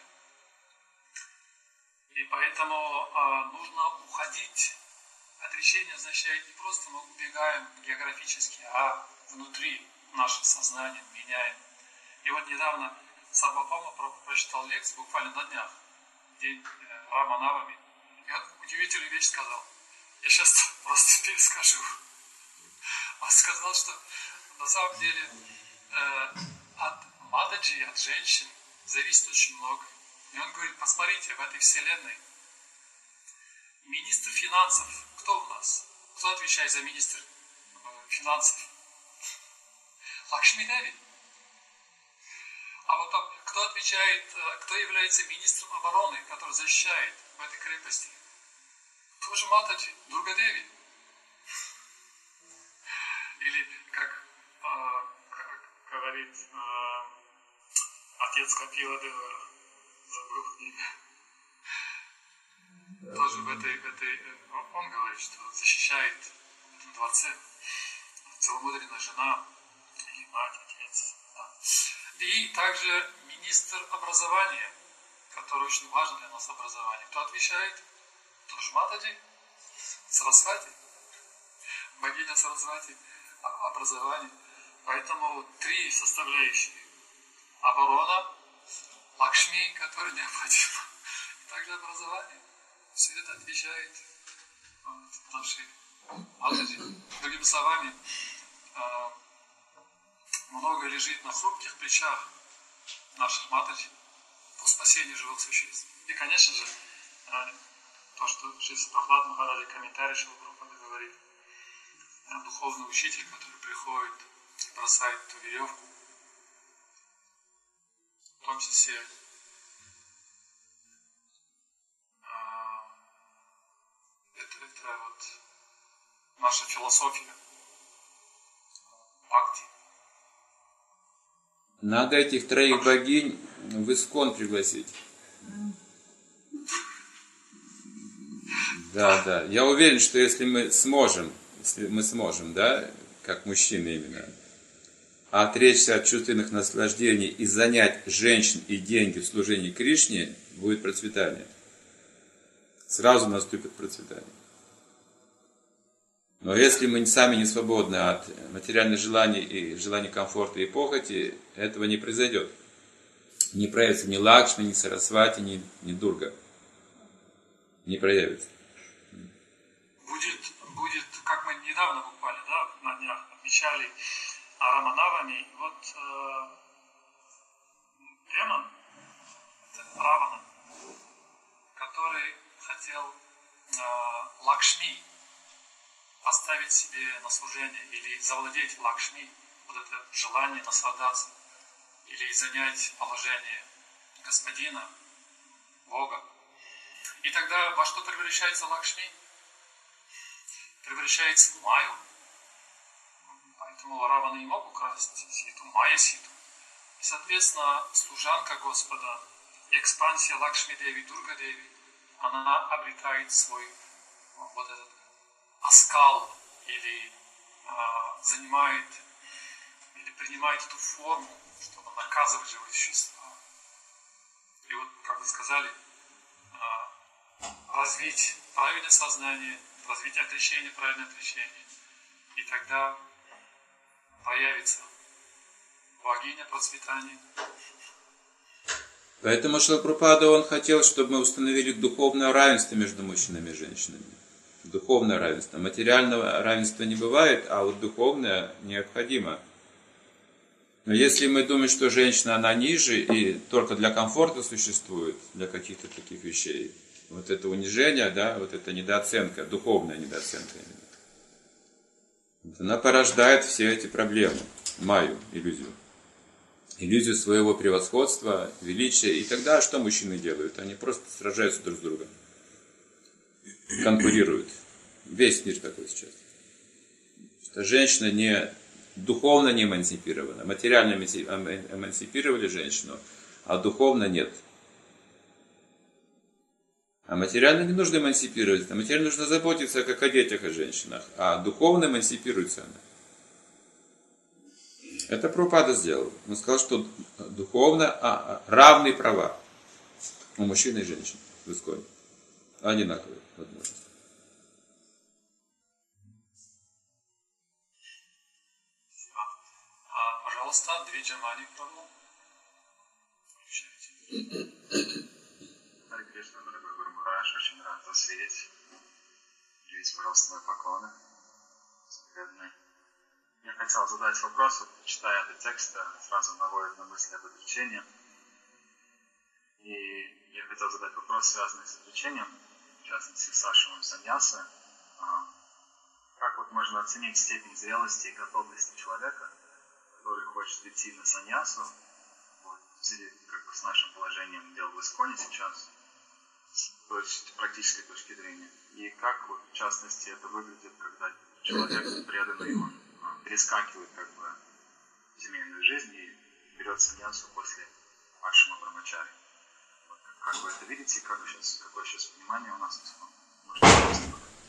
И поэтому э, нужно уходить. Отречение означает не просто мы убегаем географически, а внутри наше сознание меняем. И вот недавно Сарвабхаума прочитал лекцию буквально на днях, день э, Рама Навами. И он удивительную вещь сказал. Я сейчас просто перескажу. Он сказал, что на самом деле э, от мададжи, от женщин зависит очень много. И он говорит, посмотрите, в этой вселенной министр финансов, кто у нас? Кто отвечает за министр э, финансов? Лакшми Деви. А потом, кто отвечает, кто является министром обороны, который защищает в этой крепости? Тоже Матаджи, Дурга Деви. Или как, говорит э, отец Капила Девера, забыл имя. Тоже в этой, в этой, он говорит, что защищает в этом дворце целомудренная жена, и мать, отец. Да. И также министр образования, который очень важен для нас образование. Кто отвечает? Тоже Матаджи, Сарасвати, богиня Сарасвати, образование. Поэтому три составляющие. Оборона, Лакшми, которая необходима, и также образование. Все это отвечает нашей Матаджи. Другими словами, много лежит на хрупких плечах наших Матаджи по спасению живых существ. И, конечно же, то, что Шри Прабхупада Махараджа комментарий Шрила Прабхупады говорит, духовный учитель, который приходит и бросает эту веревку, в том числе это, это вот наша философия бхакти. Надо этих троих богинь в Искон пригласить. Да, да. Я уверен, что если мы сможем, если мы сможем, да, как мужчины именно, отречься от чувственных наслаждений и занять женщин и деньги в служении Кришне, будет процветание. Сразу наступит процветание. Но если мы сами не свободны от материальных желаний и желаний комфорта и похоти, этого не произойдет. Не проявится ни Лакшми, ни Сарасвати, ни, ни Дурга. Не проявится. Будет, будет, как мы недавно буквально, да, на днях отмечали Раманавами, вот э, демон, Равана, который хотел э, Лакшми поставить себе на служение или завладеть Лакшми, вот это желание наслаждаться, или занять положение господина, Бога. И тогда во что превращается Лакшми? Превращается в Майю. Поэтому Равана не мог украсть ситу, Майя ситу. И, соответственно, служанка Господа, экспансия Лакшми Деви, Дурга Деви, она обретает свой вот этот оскал или а, занимает или принимает эту форму, чтобы наказывать живые существа. И вот, как вы сказали, а, развить правильное сознание, развить отречение, правильное отречение, и тогда появится богиня процветания. Поэтому Шрила Прабхупада, он хотел, чтобы мы установили духовное равенство между мужчинами и женщинами. Духовное равенство. Материального равенства не бывает, а вот духовное необходимо. Но если мы думаем, что женщина, она ниже и только для комфорта существует, для каких-то таких вещей, вот это унижение, да, вот это недооценка, духовная недооценка именно, она порождает все эти проблемы, майю, иллюзию. Иллюзию своего превосходства, величия. И тогда что мужчины делают? Они просто сражаются друг с другом. Конкурируют. Весь мир такой сейчас. Что женщина не духовно не эмансипирована. Материально эмансипировали женщину, а духовно нет. А материально не нужно эмансипировать. А материально нужно заботиться как о детях и женщинах. А духовно эмансипируется она. Это Прабхупада сделал. Он сказал, что духовно а, равные права у мужчин и женщин в Исконе. Одинаковые возможности. А, пожалуйста, две джамани Прабху. Харе Кришна, дорогой Гуру Махарадж, очень рад вас видеть. Примите, пожалуйста, мои поклоны. Преданные. Я хотел задать вопрос, читая этот текст, сразу наводит на мысли об отречении. И я хотел задать вопрос, связанный с отречением, в частности, с ашрамом саньясы. Как вот можно оценить степень зрелости и готовности человека, который хочет идти на саньясу, вот, как с нашим положением дел в Исконе сейчас, с точки, практической точки зрения. И как, вот, в частности, это выглядит, когда человек преданный, он перескакивает как бы семейную жизнь и берет саньясу после ашрама брамачари. Вот, как вы это видите, как вы сейчас, какое сейчас понимание у нас? Может, просто...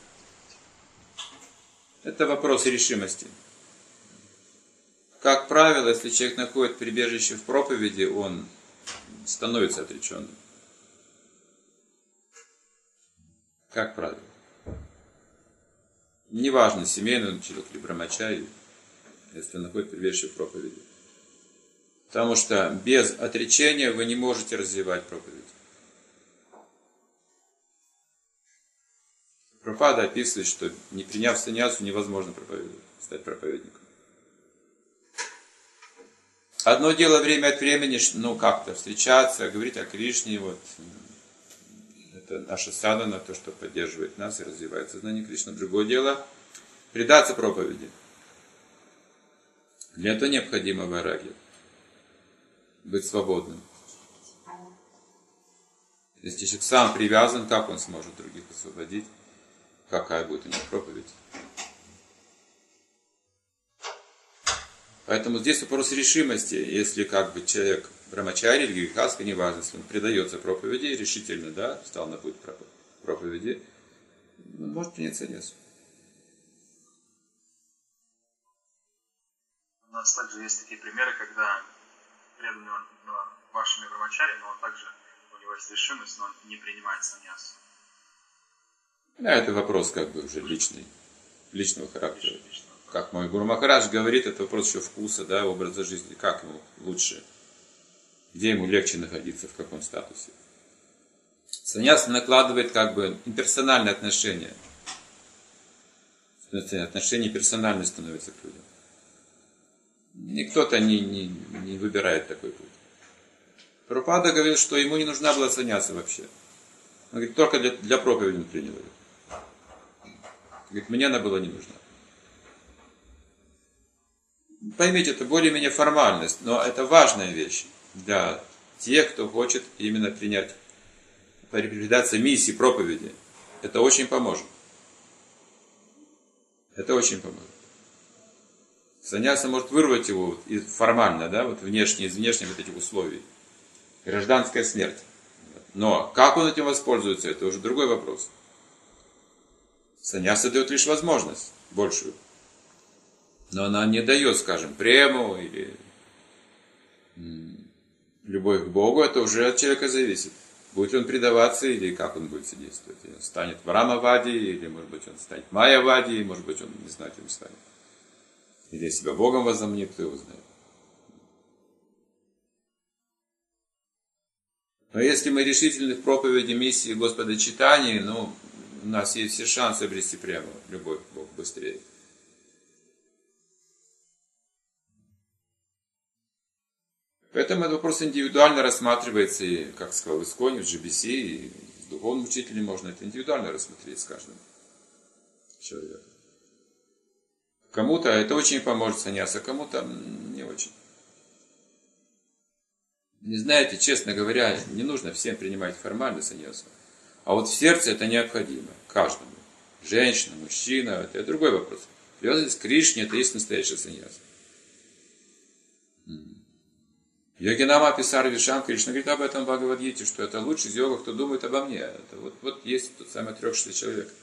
Это вопрос решимости. Как правило, если человек находит прибежище в проповеди, он становится отреченным. Как правило. Неважно, семейный он человек или брамачари, если он находит прибежище в проповеди. Потому что без отречения вы не можете развивать проповедь. Прабхупада описывает, что не приняв саньясу, невозможно проповедовать, стать проповедником. Одно дело время от времени, ну как-то встречаться, говорить о Кришне, вот, это наша садхана, то, что поддерживает нас и развивает сознание Кришны. Другое дело предаться проповеди. Для этого необходимо вайрагья, быть свободным. Если человек сам привязан, как он сможет других освободить? Какая будет у него проповедь? Поэтому здесь вопрос решимости. Если как бы человек брамачари или грихаска, неважно, если он предается проповеди, решительно, да, встал на путь проповеди, он может принять саньясу. У нас также есть такие примеры, когда преданный он вашими брамачари, но он также, у него есть решимость, но он не принимает саньясу. Да, это вопрос как бы уже личный, личного характера. Как мой Гуру Махарадж говорит, это вопрос еще вкуса, да, образа жизни, как ему лучше, где ему легче находиться, в каком статусе. Саньяса накладывает как бы имперсональные отношения. Отношения персональные становятся к людям. И кто-то не, не, не выбирает такой путь. Прабхупада говорил, что ему не нужна была саньяса вообще. Он говорит, только для, для проповеди он принял ее. Говорит, мне она была не нужна. Поймите, это более-менее формальность, но это важная вещь для тех, кто хочет именно принять, предаться миссии проповеди. Это очень поможет. Это очень поможет. Саньяса может вырвать его вот, и формально, да, вот внешне, из внешних вот этих условий. Гражданская смерть. Но как он этим воспользуется, это уже другой вопрос. Саньяса дает лишь возможность большую. Но она не дает, скажем, прему или любовь к Богу. Это уже от человека зависит. Будет ли он предаваться или как он будет действовать. Он станет Варамавади, или может быть он станет Майявади, может быть он не знаю, кем станет. Или себя Богом возомнит, кто его знает. Но если мы решительны в проповеди миссии Господа Чайтаньи, ну, у нас есть все шансы обрести прямо любовь к Богу быстрее. Поэтому этот вопрос индивидуально рассматривается, и, как сказал, в Исконе, в джи би си, и с духовным учителем можно это индивидуально рассмотреть с каждым человеком. Кому-то это очень поможет саньяса, кому-то не очень. Не знаете, честно говоря, не нужно всем принимать формально саньясу. А вот в сердце это необходимо, каждому. Женщина, мужчина, это другой вопрос. Привязанность к Кришне, это есть настоящая саньяса. Йогинама Писар Вишам Кришна говорит об этом в Бхагавад-гите, что это лучший из йогов, кто думает обо мне. Это вот, вот есть тот самый отрекшийся человек.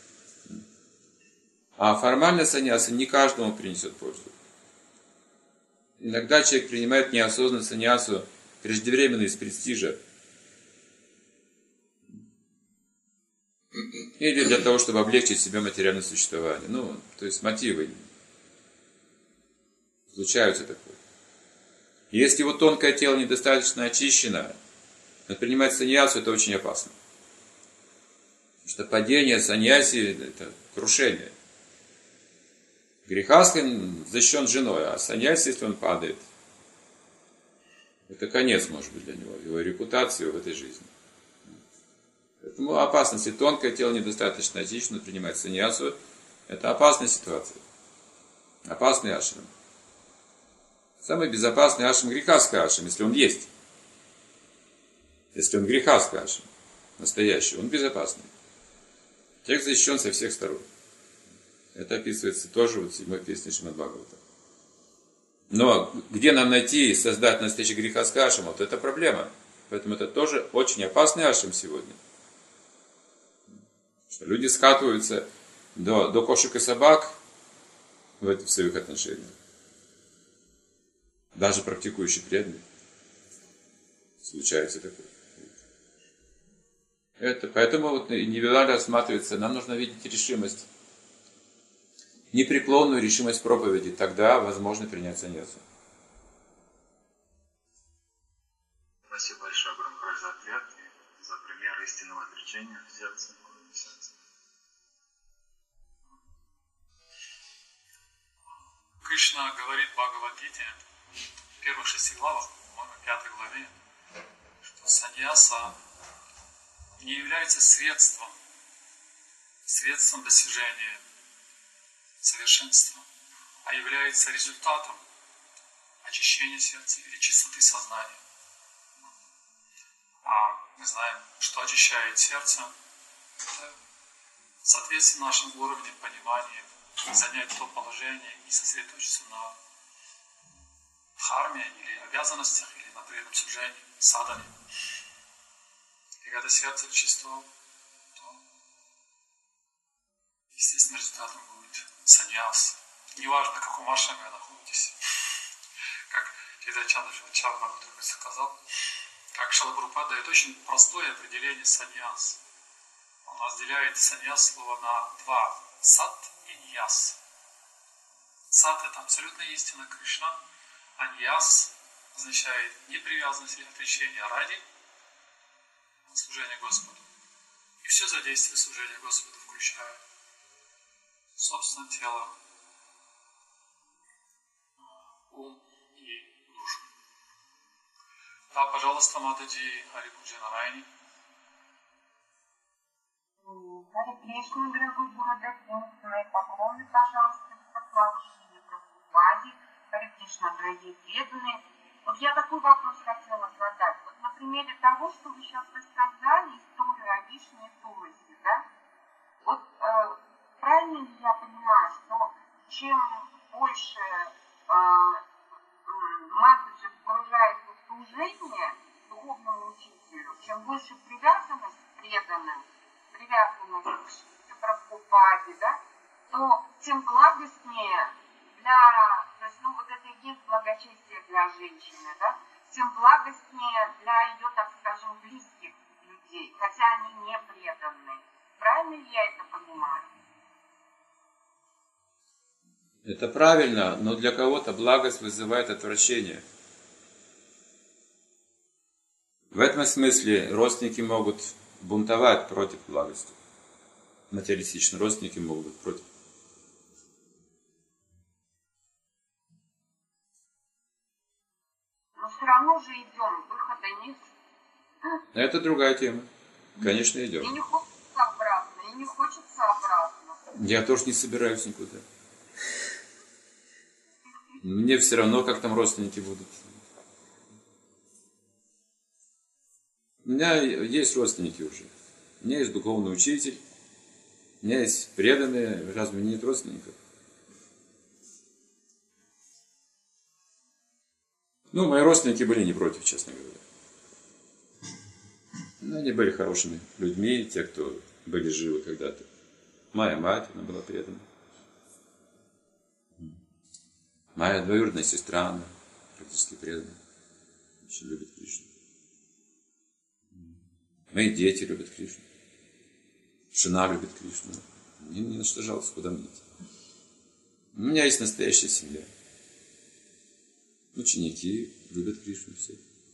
А формально саньяса не каждому принесет пользу. Иногда человек принимает неосознанно саньясу преждевременно из престижа. Или для того, чтобы облегчить себе материальное существование. Ну, то есть мотивы случаются такое. Если его тонкое тело недостаточно очищено, но принимать саньясу это очень опасно. Потому что падение саньяси это крушение. Грехаска защищен женой, а саньяси, если он падает, это конец может быть для него, его репутации в этой жизни. Поэтому опасность, если тонкое тело недостаточно очищено, принимать саньясу, это опасная ситуация. Опасный ашрам. Самый безопасный ашрам грехаска ашрам, если он есть. Если он грехаска ашрам, настоящий, он безопасный. Человек защищен со всех сторон. Это описывается тоже вот в седьмой песне Шримад Бхагавата. Но где нам найти и создать настоящий грехаска ашрам, вот это проблема. Поэтому это тоже очень опасный ашрам сегодня. Что люди скатываются до, до кошек и собак в, этих, в своих отношениях. Даже практикующий преданный. Случается такое. Это, поэтому вот индивидуально рассматривается, нам нужно видеть решимость. Непреклонную решимость проповеди. Тогда возможно принять саньясу. Спасибо большое, Гуру, за ответ и за пример истинного отречения в сердце. Кришна говорит в Бхагавад-гите, в первых шести главах, по-моему, пятой главе, что саньяса не является средством, средством достижения совершенства, а является результатом очищения сердца или чистоты сознания. А мы знаем, что очищает сердце, это соответственно нашим уровнем понимания, занять то положение и сосредоточиться на дхарме или обязанностях, или на преданном служении, садхане. И когда сердце чисто, то естественным результатом будет саньяс. Неважно, на каком ашраме вы находитесь. Как Чайтанья Чармагутра сказал, как Шрила Прабхупада дает очень простое определение саньяс. Он разделяет саньяс слово на два. Сат и ньяс. Сат — это абсолютная истина Кришна, а ньяс означает непривязанность или отречение ради служения Господу. И все задействие служения Господу, включая собственное тело, ум и душу. Да, пожалуйста, Матаджи Хари Пуджа Нарайни. Харе Кришна, дорогой Гурудев, мои поклоны, пожалуйста, Святославу Прабхупаде, Харе Кришна, дорогие преданные. Вот я такой вопрос хотела задать. Вот на примере того, что вы сейчас рассказали, историю о Вишне и Туласи, да? Вот э, правильно ли я понимаю, что чем больше э, Матаджи погружается в служение духовному учителю, чем больше привязанность к преданным, привязанность к Прабхупаде, да, то тем благостнее для, то есть, ну, вот это и есть благочестие для женщины, да, тем благостнее для ее, так скажем, близких людей, хотя они не преданные. Правильно ли я это понимаю? Это правильно, но для кого-то благость вызывает отвращение. В этом смысле родственники могут бунтовать против благости. Материалистичные родственники могут быть против. Но все равно же идем, выхода нет. Это другая тема. Конечно, идем. И не хочется обратно, и не хочется обратно. Я тоже не собираюсь никуда. Мне все равно, как там родственники будут. У меня есть родственники уже. У меня есть духовный учитель. У меня есть преданные. Разве у меня нет родственников? Ну, мои родственники были не против, честно говоря. Но они были хорошими людьми, те, кто были живы когда-то. Моя мать, она была предана. Моя двоюродная сестра, она практически предана. Очень любит Кришну. Мои дети любят Кришну. Жена любит Кришну. Мне не на что жаловаться, куда мне идти. У меня есть настоящая семья. Ученики любят Кришну все.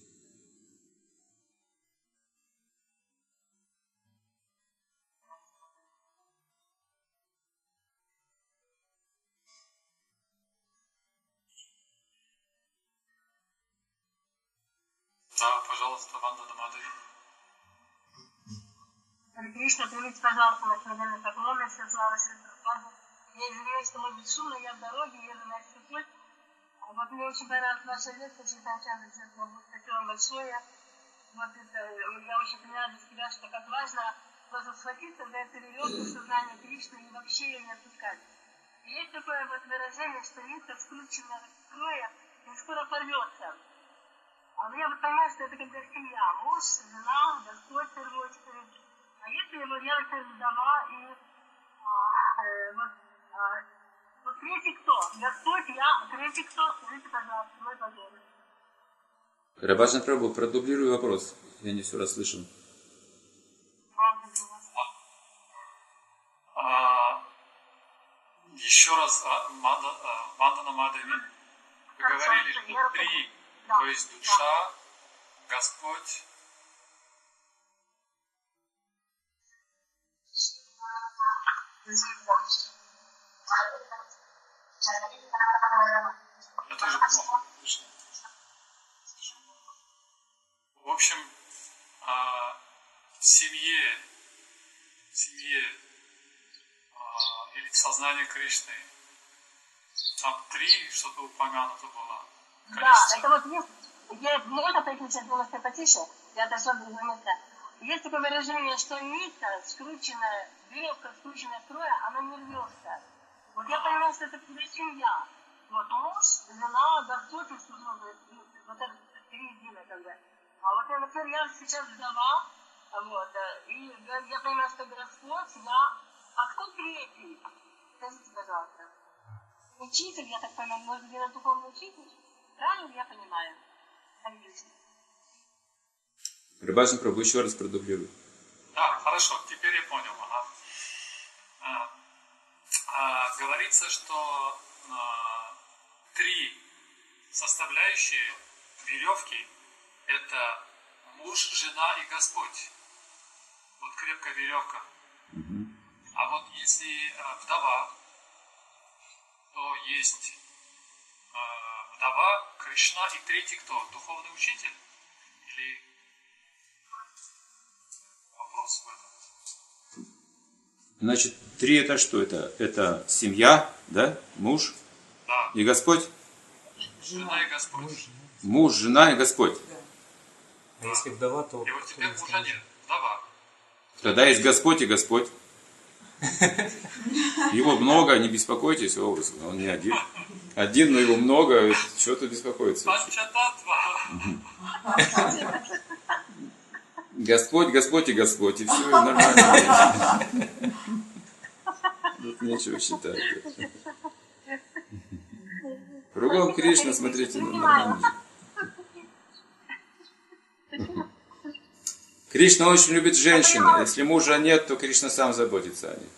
Да, пожалуйста, Ванда Дамадари. Кришна, примите, пожалуйста, на чудесный поклон, все слава Святому. Я извиняюсь, что может быть шумно, я в дороге, еду на институт. Вот мне очень понравилась ваша лекция, Чайтанья Чармагутра, спасибо вам большое. Вот это, я очень поняла для себя, что как важно просто схватиться за эту веревку сознания Кришны и вообще ее не отпускать. И есть такое вот выражение, что нитка скручена в крое, порвется. А я вот понимаю, что это когда семья, муж, жена, Господь в первую очередь. А если вариант вдова и а, э, вот, а, вот третий кто? Господь, я, третий кто? Скажите, пожалуйста, мой поверь. Рабаджан Прабху, продублируй вопрос. Я не все расслышал. А, еще раз, а, Мада, а, Мандана Мадхави, вы говорили, что три, то есть душа, Господь, это тоже плохо. В общем, а, в семье, в семье а, или в сознании Кришны там три, что-то упомянуто было. Да, это вот есть, есть можно переключать немножко потише, я дошла до момента. Есть такое выражение, что нитка, скрученная, веревка, скрученная струя, она не рвется. Вот я понимаю, что это семья. Вот муж, жена, Господь, и служба, вот это три единое как бы. А вот, например, я сейчас вдова, вот, и я, я понимаю, что Господь, я... А кто третий? Скажите, пожалуйста. Учитель, я так понимаю, может делать духовный учитель? Правильно я понимаю? Отлично. Рабаджан Прабху, еще раз продублируй. Да, хорошо, теперь я понял. Ага. А, а, говорится, что а, три составляющие веревки – это муж, жена и Господь. Вот крепкая веревка. Угу. А вот если а, вдова, то есть а, вдова, Кришна и третий кто? Духовный учитель? Или вопрос в этом? Значит, три это что? Это, это семья, да? Муж Да. и Господь? Жена и Господь. Муж, жена и Господь. А если вдова, то... И вот теперь мужа нет, вдова. Тогда есть Господь и Господь. Его много, не беспокойтесь, он не один. Один, но его много, чего тут беспокоиться? Панчататва. Господь, Господь и Господь, и все, и нормально. Тут нечего считать. Кругом Кришна, смотрите, нормально. Кришна очень любит женщин. Если мужа нет, то Кришна сам заботится о них.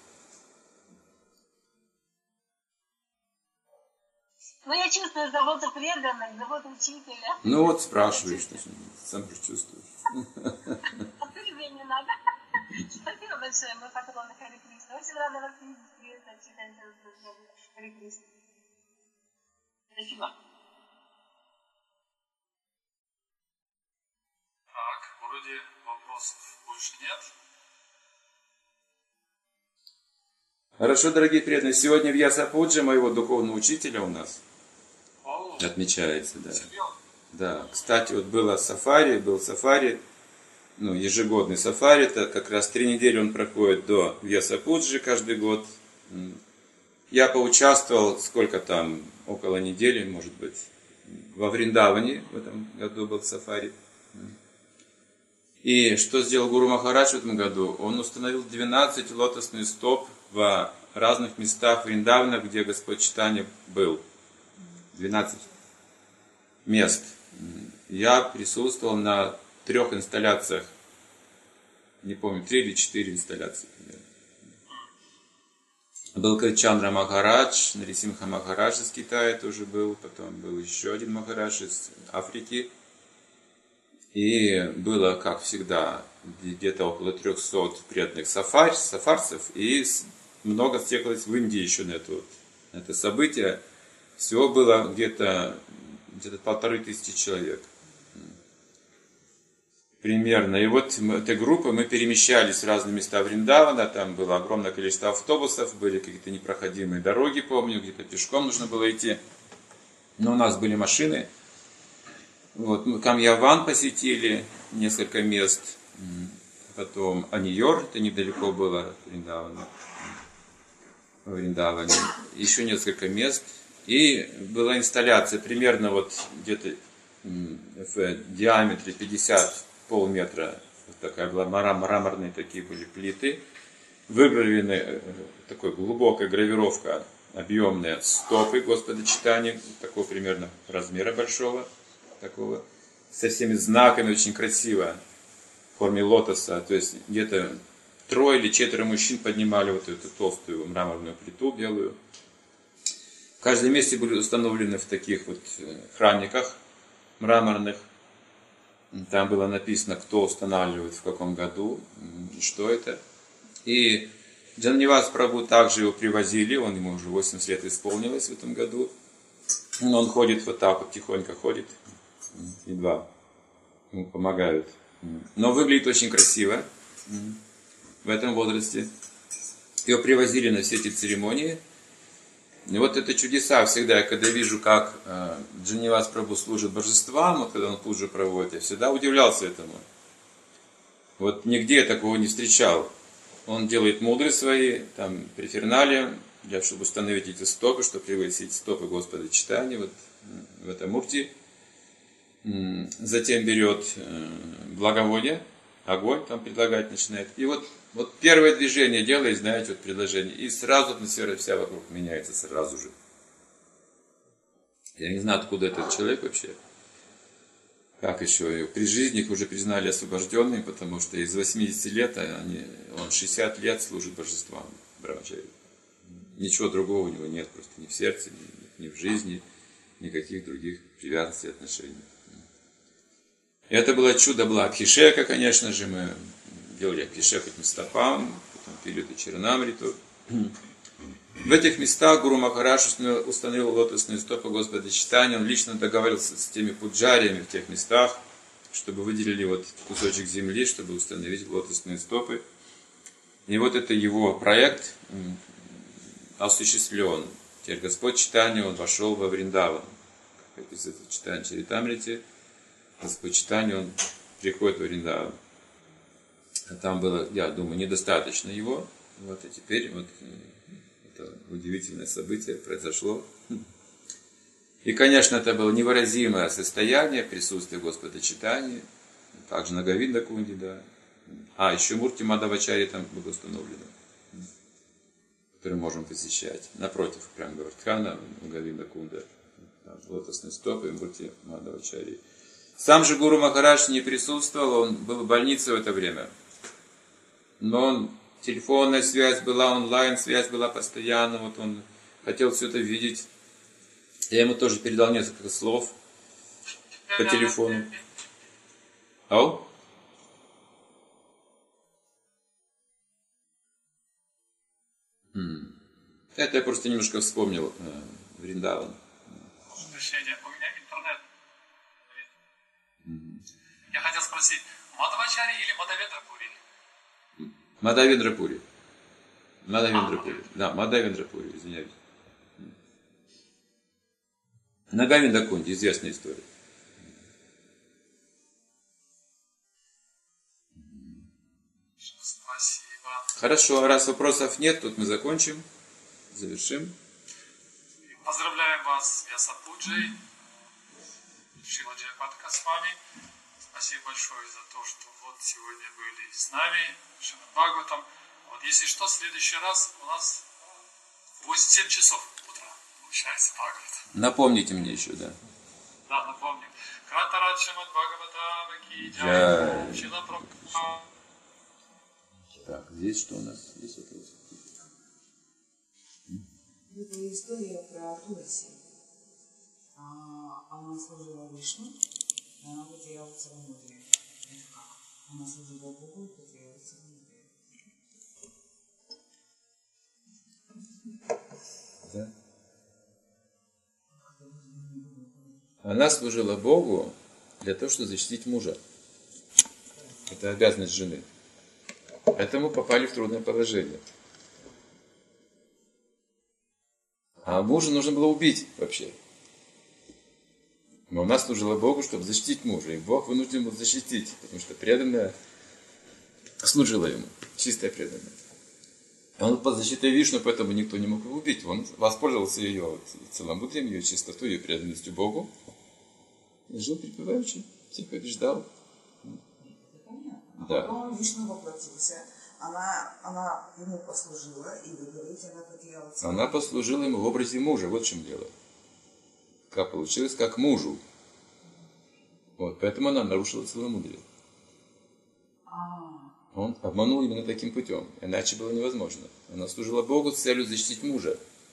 Ну, я чувствую заботу преданных, заботу учителя. Ну вот спрашиваешь, сам же чувствуешь. А ты тебе не надо. Спасибо большое, мы поклонны Харе Кришна. Очень рада вас видеть, приветствовать, читать Харе Кришна. Спасибо. Так, вроде вопросов больше нет. Хорошо, дорогие преданные, сегодня в Ясапуджи моего духовного учителя у нас О, отмечается, да. серьезно? Да, кстати, вот было сафари, был сафари, ну, ежегодный сафари, это как раз три недели он проходит до Ясапуджи каждый год. Я поучаствовал, сколько там, около недели, может быть, во Вриндаване в этом году был сафари. И что сделал Гуру Махарадж в этом году? Он установил двенадцать лотосных стоп в разных местах Вриндавана, где Господь Чайтанья был. двенадцать мест. Я присутствовал на трех инсталляциях. Не помню, три или четыре инсталляции. Был Кричандра Махарадж, Нарисимха Махарадж из Китая тоже был. Потом был еще один Махарадж из Африки. И было, как всегда, где-то около трехсот преданных сафар, сафарцев. И много стеклось в Индии еще на это, на это событие. Всего было где-то где-то полторы тысячи человек. Примерно. И вот этой группы мы перемещались в разные места Вриндавана. Там было огромное количество автобусов, были какие-то непроходимые дороги, помню, где-то пешком нужно было идти. Но у нас были машины. Вот, мы Камьяван посетили, несколько мест. Потом Аниор, это недалеко было от Вриндавана. Во Вриндаване. Еще несколько мест. И была инсталляция примерно вот где-то в диаметре пятьдесят полметра. Вот такая была, мраморные такие были плиты. Выгравированы, такой глубокая гравировка, объемная, стопы Господа читания, такого примерно размера большого, такого, со всеми знаками, очень красиво, в форме лотоса. То есть где-то трое или четверо мужчин поднимали вот эту толстую мраморную плиту белую. В каждом месте были установлены в таких вот храмниках мраморных. Там было написано, кто устанавливает, в каком году, что это. И Джаннивас Прабху также его привозили, он ему уже восемьдесят лет исполнилось в этом году. Он ходит вот так вот, тихонько ходит, едва ему помогают. Но выглядит очень красиво в этом возрасте. Его привозили на все эти церемонии. И вот это чудеса всегда, когда вижу, как э, Джаннивас Прабху служит божествам, вот когда он пуджу проводит, я всегда удивлялся этому. Вот нигде я такого не встречал. Он делает мудры свои, там, преферналия, для, чтобы установить эти стопы, чтобы превысить стопы Господа читания, вот в этом мурти. Затем берет э, благовоние, огонь там предлагать начинает. И вот, вот первое движение делает, знаете, вот предложение, и сразу атмосфера вся вокруг меняется сразу же. Я не знаю, откуда этот человек вообще. Как еще? При жизни их уже признали освобожденными, потому что из восьмидесяти лет они, он шестьдесят лет служит божествам Брамачари. Ничего другого у него нет, просто ни в сердце, ни, ни в жизни, никаких других привязанностей, отношений. И это было чудо, была Абхишека, конечно же, мы делали Абхишек этим стопам, потом пили эту Чаранамриту. В этих местах Гуру Махарадж установил лотосные стопы Господа читания, он лично договаривался с теми пуджариями в тех местах, чтобы выделили вот кусочек земли, чтобы установить лотосные стопы. И вот это его проект осуществлен. Теперь Господь читания, он вошел во Вриндаван. Как описано в читании Чаритамрите, Господь читания, он приходит во Вриндаван. А там было, я думаю, недостаточно его. Вот, и теперь вот это удивительное событие произошло. И, конечно, это было невыразимое состояние присутствия Господа читания. Также Наговинда Кунди, да. А, еще Мурти Мадавачари там было установлено, который можем посещать. Напротив, храм Гавардхана, Наговинда Кунда, лотосные стопы, Мурти Мадавачари. Сам же Гуру Махарадж не присутствовал, он был в больнице в это время. Но он, телефонная связь была, онлайн-связь была постоянно, вот он хотел все это видеть. Я ему тоже передал несколько слов по телефону. Ау? Это я просто немножко вспомнил э, Вриндаван. Прощения, у меня интернет. Я хотел спросить, Мадавачари или Мадавендрапури? Мадавендрапури. Мадавендрапури. Да, Мадавендрапури, извиняюсь. Наговинда Кунди, известная история. Спасибо. Хорошо, раз вопросов нет, тут мы закончим, завершим. Поздравляем вас с Вьясапуджей, Шрила Джайапатака с вами. Спасибо большое за то, что вот сегодня были с нами, Шримад Бхагаватам. Вот если что, в следующий раз у нас в восемь часов утра получается Бхагаватам. Напомните мне еще, да. Да, напомню. Кратарат Шримад Бхагаватам ки Джай. джай. Шрила Прабхупада. Так, здесь что у нас? Здесь вопрос. Это история про Туласи. Она служила Вишну, и она потеряла целомудрие. Это как? Она служила Богу и потеряла целомудрие. Да. Она служила Богу для того, чтобы защитить мужа. Это обязанность жены. Поэтому попали в трудное положение. А мужа нужно было убить вообще. Но она служила Богу, чтобы защитить мужа. И Бог вынужден был защитить, потому что преданная служила ему. Чистая преданная. Он под защитой Вишну, поэтому никто не мог его убить. Он воспользовался ее вот, целомудрием, ее чистотой, ее преданностью Богу. И жил припеваючи, всех побеждал. Да. Потом Вишну воплотился. Она, она ему послужила, и вы говорите, она потеряла целомудрие. Она послужила ему в образе мужа, вот в чем дело. Как получилось, как мужу. Вот, поэтому она нарушила целомудрие. Он обманул именно таким путем, иначе было невозможно. Она служила Богу с целью защитить мужа.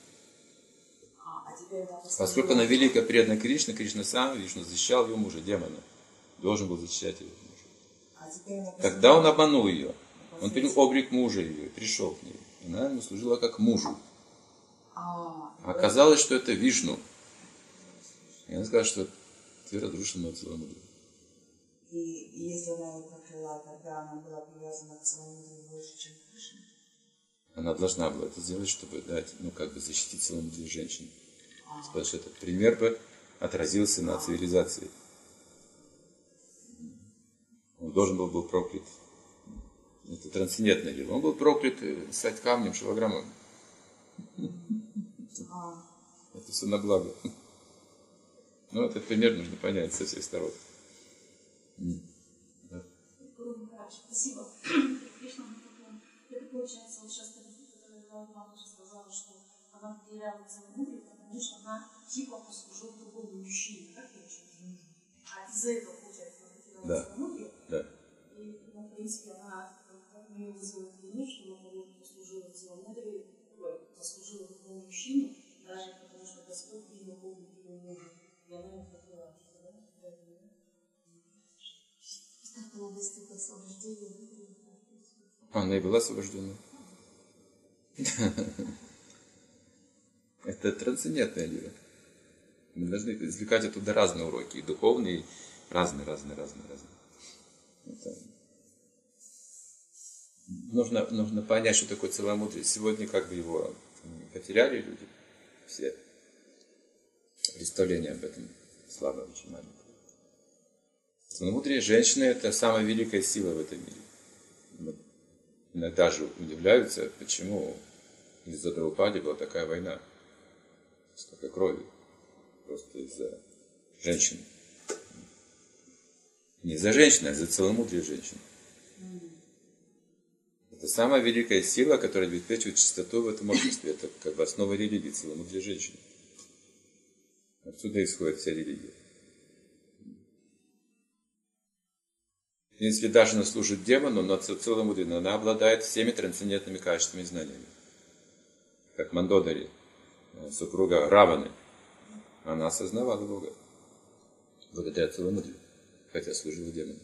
Поскольку она великая преданная Кришна, Кришна сам, Вишну защищал ее мужа, демона. Должен был защищать ее мужа. Когда он обманул ее, он принял облик мужа ее, пришел к ней. Она ему служила как мужу. Оказалось, что это Вишну. И она сказала, что ты разрушил мое целомудрие. И если она его прокляла, тогда она была привязана к целомудрию больше, чем к Кришне? Она должна была это сделать, чтобы дать, ну, как бы защитить целомудрие женщин. Потому что этот пример бы отразился на цивилизации. Он должен был быть проклят. Это трансцендентное дело. Он был проклят стать камнем, шилограммом. Это все на благо. Но этот пример нужно понять со всех сторон. Да. Спасибо. Это получается, вот сейчас, когда мама уже сказала, что она потеряла целомудрие, потому что она типа послужила другому мужчине, так я очень понимаю. А из-за этого, получается, она потеряла да. целомудрие. Да. И, ну, в принципе, она как мне вызывает вину, что она послужила целомудрие, послужила другому мужчину, даже потому что Господь видел Богу ее мужа. И она его потеряла. Она и была освобождена. Это трансцендентное дело. Мы должны извлекать оттуда разные уроки, и духовные, и разные, разные, разные, разные. Это... Нужно, нужно понять, что такое целомудрие. Сегодня как бы его потеряли люди, все. Представление об этом слабо очень маленькое. Целомудрие женщины – это самая великая сила в этом мире. Иногда же удивляются, почему из-за Драупади была такая война. Столько крови. Просто из-за женщин. Не из-за женщины, а из-за целомудрия женщин. Это самая великая сила, которая обеспечивает чистоту в этом обществе. Это как бы основа религии, целомудрие женщин. Отсюда исходит вся религия. Если даже она служит демону, но целомудренно, она обладает всеми трансцендентными качествами и знаниями. Как Мандодари, супруга Раваны. Она осознавала Бога. Благодаря целомудрию, хотя служила демону.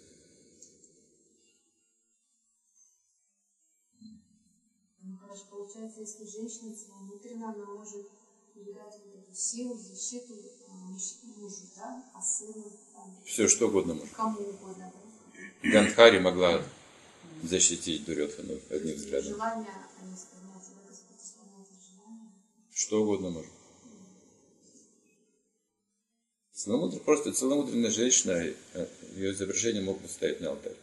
Ну, хорошо, получается, если женщина целомудренна, она может передать вот эту силу, защиту мужу, да, а сыну там... Все что угодно может. Кому угодно, да? Гандхари могла защитить Дурьодхану одним взглядом. Желание, они исполняются, да, Господь исполняется желание. Что угодно может. Целомудрие, просто целомудренная женщина, ее изображения могут стоять на алтаре.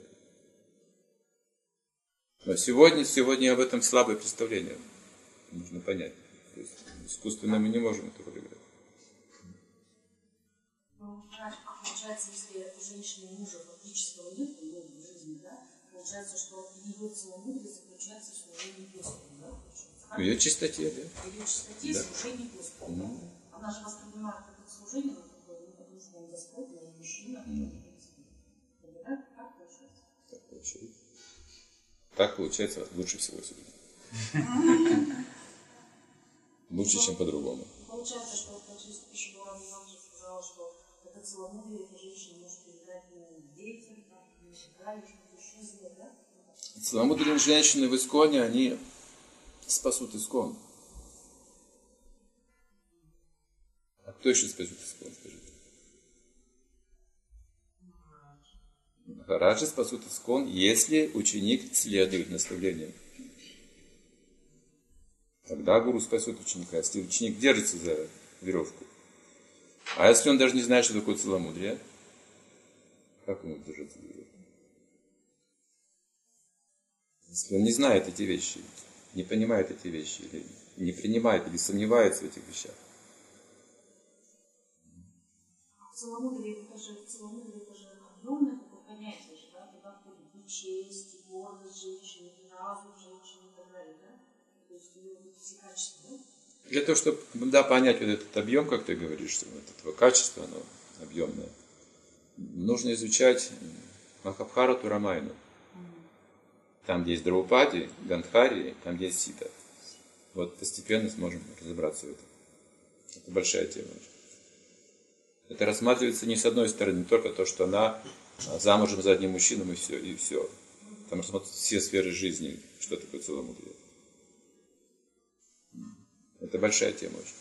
Но сегодня, сегодня об этом слабое представление. Нужно понять. То есть искусственно мы не можем этого выиграть. Ну, получается, если у женщины и мужа фактического нет в жизни, да, получается, что ее целомудрие заключается в служении Господу, да? В ее чистоте, да. В ее чистоте, да. Служении Господу. Mm-hmm. Да? Она же воспринимает это служение, ну, потому что он Господь, он мужчина. Mm-hmm. Так, так получается. Так получается. Так получается лучше всего сегодня. Лучше, чем по-другому. Получается, что вот практически еще была Ивановна сказала, что это целомудрие, эта женщина может передать детям, да, что-то еще сделать, да? Целомудренные женщины в Исконе, они спасут Искон. А кто еще спасет Искон, скажите? Махараджи спасут Искон, если ученик следует наставлениям. Тогда гуру спасет ученика, если ученик держится за веревку. А если он даже не знает, что такое целомудрие, как ему держаться за веревку? Если он не знает эти вещи, не понимает эти вещи, или не принимает, или сомневается в этих вещах. Целомудрие, это же, целомудрие, это же объемное такое понятие же, да? Туда входит и честь, и гордость женщины, и разум женщины и так далее, да? То есть у него вот все качества, да? Для того, чтобы да, понять вот этот объем, как ты говоришь, что вот этого качества, оно объемное, нужно изучать Махабхарату, Рамайну. Там, где есть Драупади, Гандхари, там, где есть Сита. Вот постепенно сможем разобраться в этом. Это большая тема. Это рассматривается не с одной стороны, не только то, что она замужем за одним мужчиной, и все, и все. Там рассматриваются все сферы жизни, что такое целомудрие. Это большая тема очень.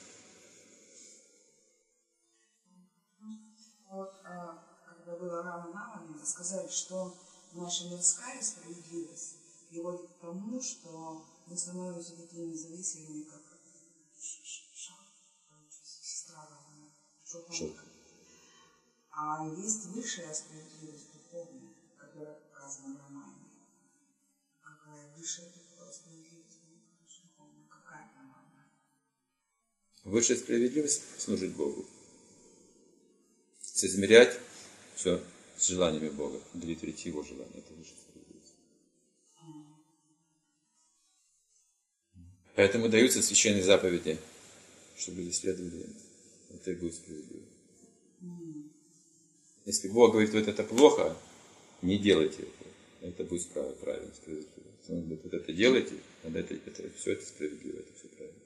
Вот, когда было Рама Навами, сказали, что наша мирская справедливость приводит к тому, что мы становимся такими независимыми, как сестра Шелка. А есть высшая справедливость духовная, которая показана в Рамайне. Какая высшая справедливость духовная? Какая она? Высшая справедливость – служить Богу. Соизмерять все с желаниями Бога, удовлетворить Его желания. Это высшая справедливость. Поэтому даются священные заповеди, чтобы люди следовали им. Это и будет справедливо. Если Бог говорит, вот это плохо, не делайте это. Это будет правильно, справедливо. Он говорит, вот это делайте, тогда это, это, все это справедливо, это все правильно.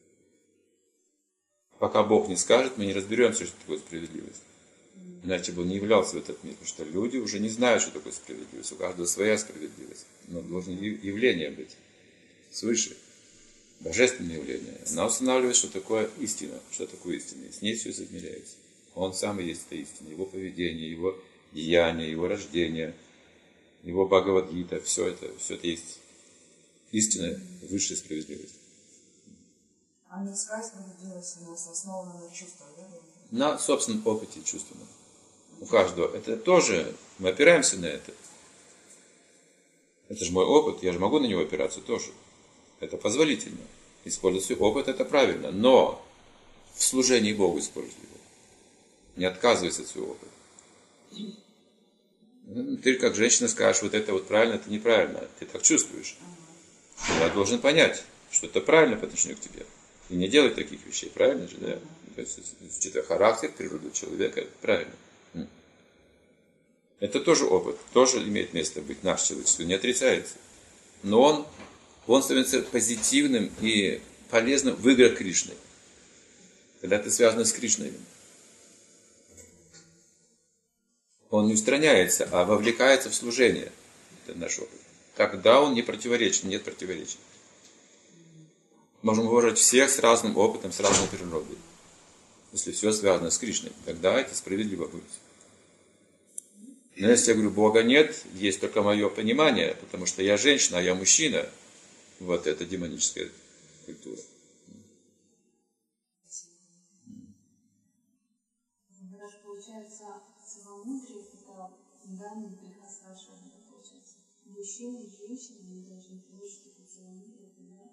Пока Бог не скажет, мы не разберемся, что такое справедливость. Иначе бы он не являлся в этот мир, потому что люди уже не знают, что такое справедливость. У каждого своя справедливость. Но должно явление быть свыше. Божественное явление. Она устанавливает, что такое истина. Что такое истина. И с ней все измеряется. Он сам и есть эта истина. Его поведение, его деяния, его рождение, его Бхагавад-гита. Все это, все это есть истина, высшая справедливость. А мирская справедливость у нас основана на чувствах, да? На собственном опыте чувственном. У каждого. Это тоже, мы опираемся на это. Это же мой опыт, я же могу на него опираться тоже. Это позволительно. Использовать свой опыт, это правильно. Но в служении Богу используй его. Не отказывайся от своего опыта. Ты как женщина скажешь, вот это вот правильно, это неправильно. Ты так чувствуешь. Я должен понять, что это правильно по отношению к тебе. И не делать таких вещей, правильно же, да? То есть, учитывая характер, природу человека, это правильно. Это тоже опыт, тоже имеет место быть, наш человеческий, не отрицается. Но он, он становится позитивным и полезным в играх Кришны. Когда ты связан с Кришной. Он не устраняется, а вовлекается в служение. Это наш опыт. Тогда он не противоречен, нет противоречий. Можем уважать всех с разным опытом, с разной природой. Если все связано с Кришной, тогда это справедливо будет. Но если я говорю, Бога нет, есть только мое понимание, потому что я женщина, а я мужчина, вот это демоническая культура. Даже получается, целомудрие – это данный приказ вашего, получается. Мужчины и женщины, они должны понимать, что это целомудрие, да?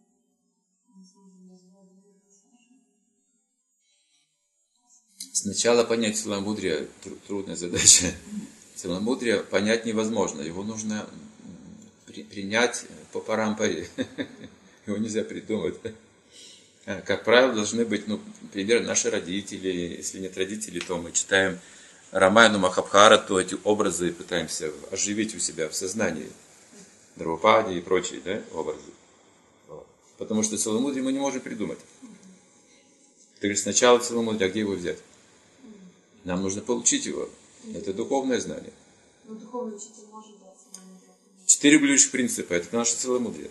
Сначала понять целомудрие – трудная задача. Целомудрие понять невозможно. Его нужно при, принять по парампаре. Его нельзя придумать. Как правило, должны быть, ну, например, наши родители. Если нет родителей, то мы читаем Рамайну, Махабхарату, эти образы пытаемся оживить у себя в сознании. Драупади и прочие, да, образы. Потому что целомудрие мы не можем придумать. Ты говоришь, сначала целомудрие, а где его взять? Нам нужно получить его. Это духовное знание. Но духовный учитель может дать целомудрие. Четыре ключевых принципа – это наше целомудрие.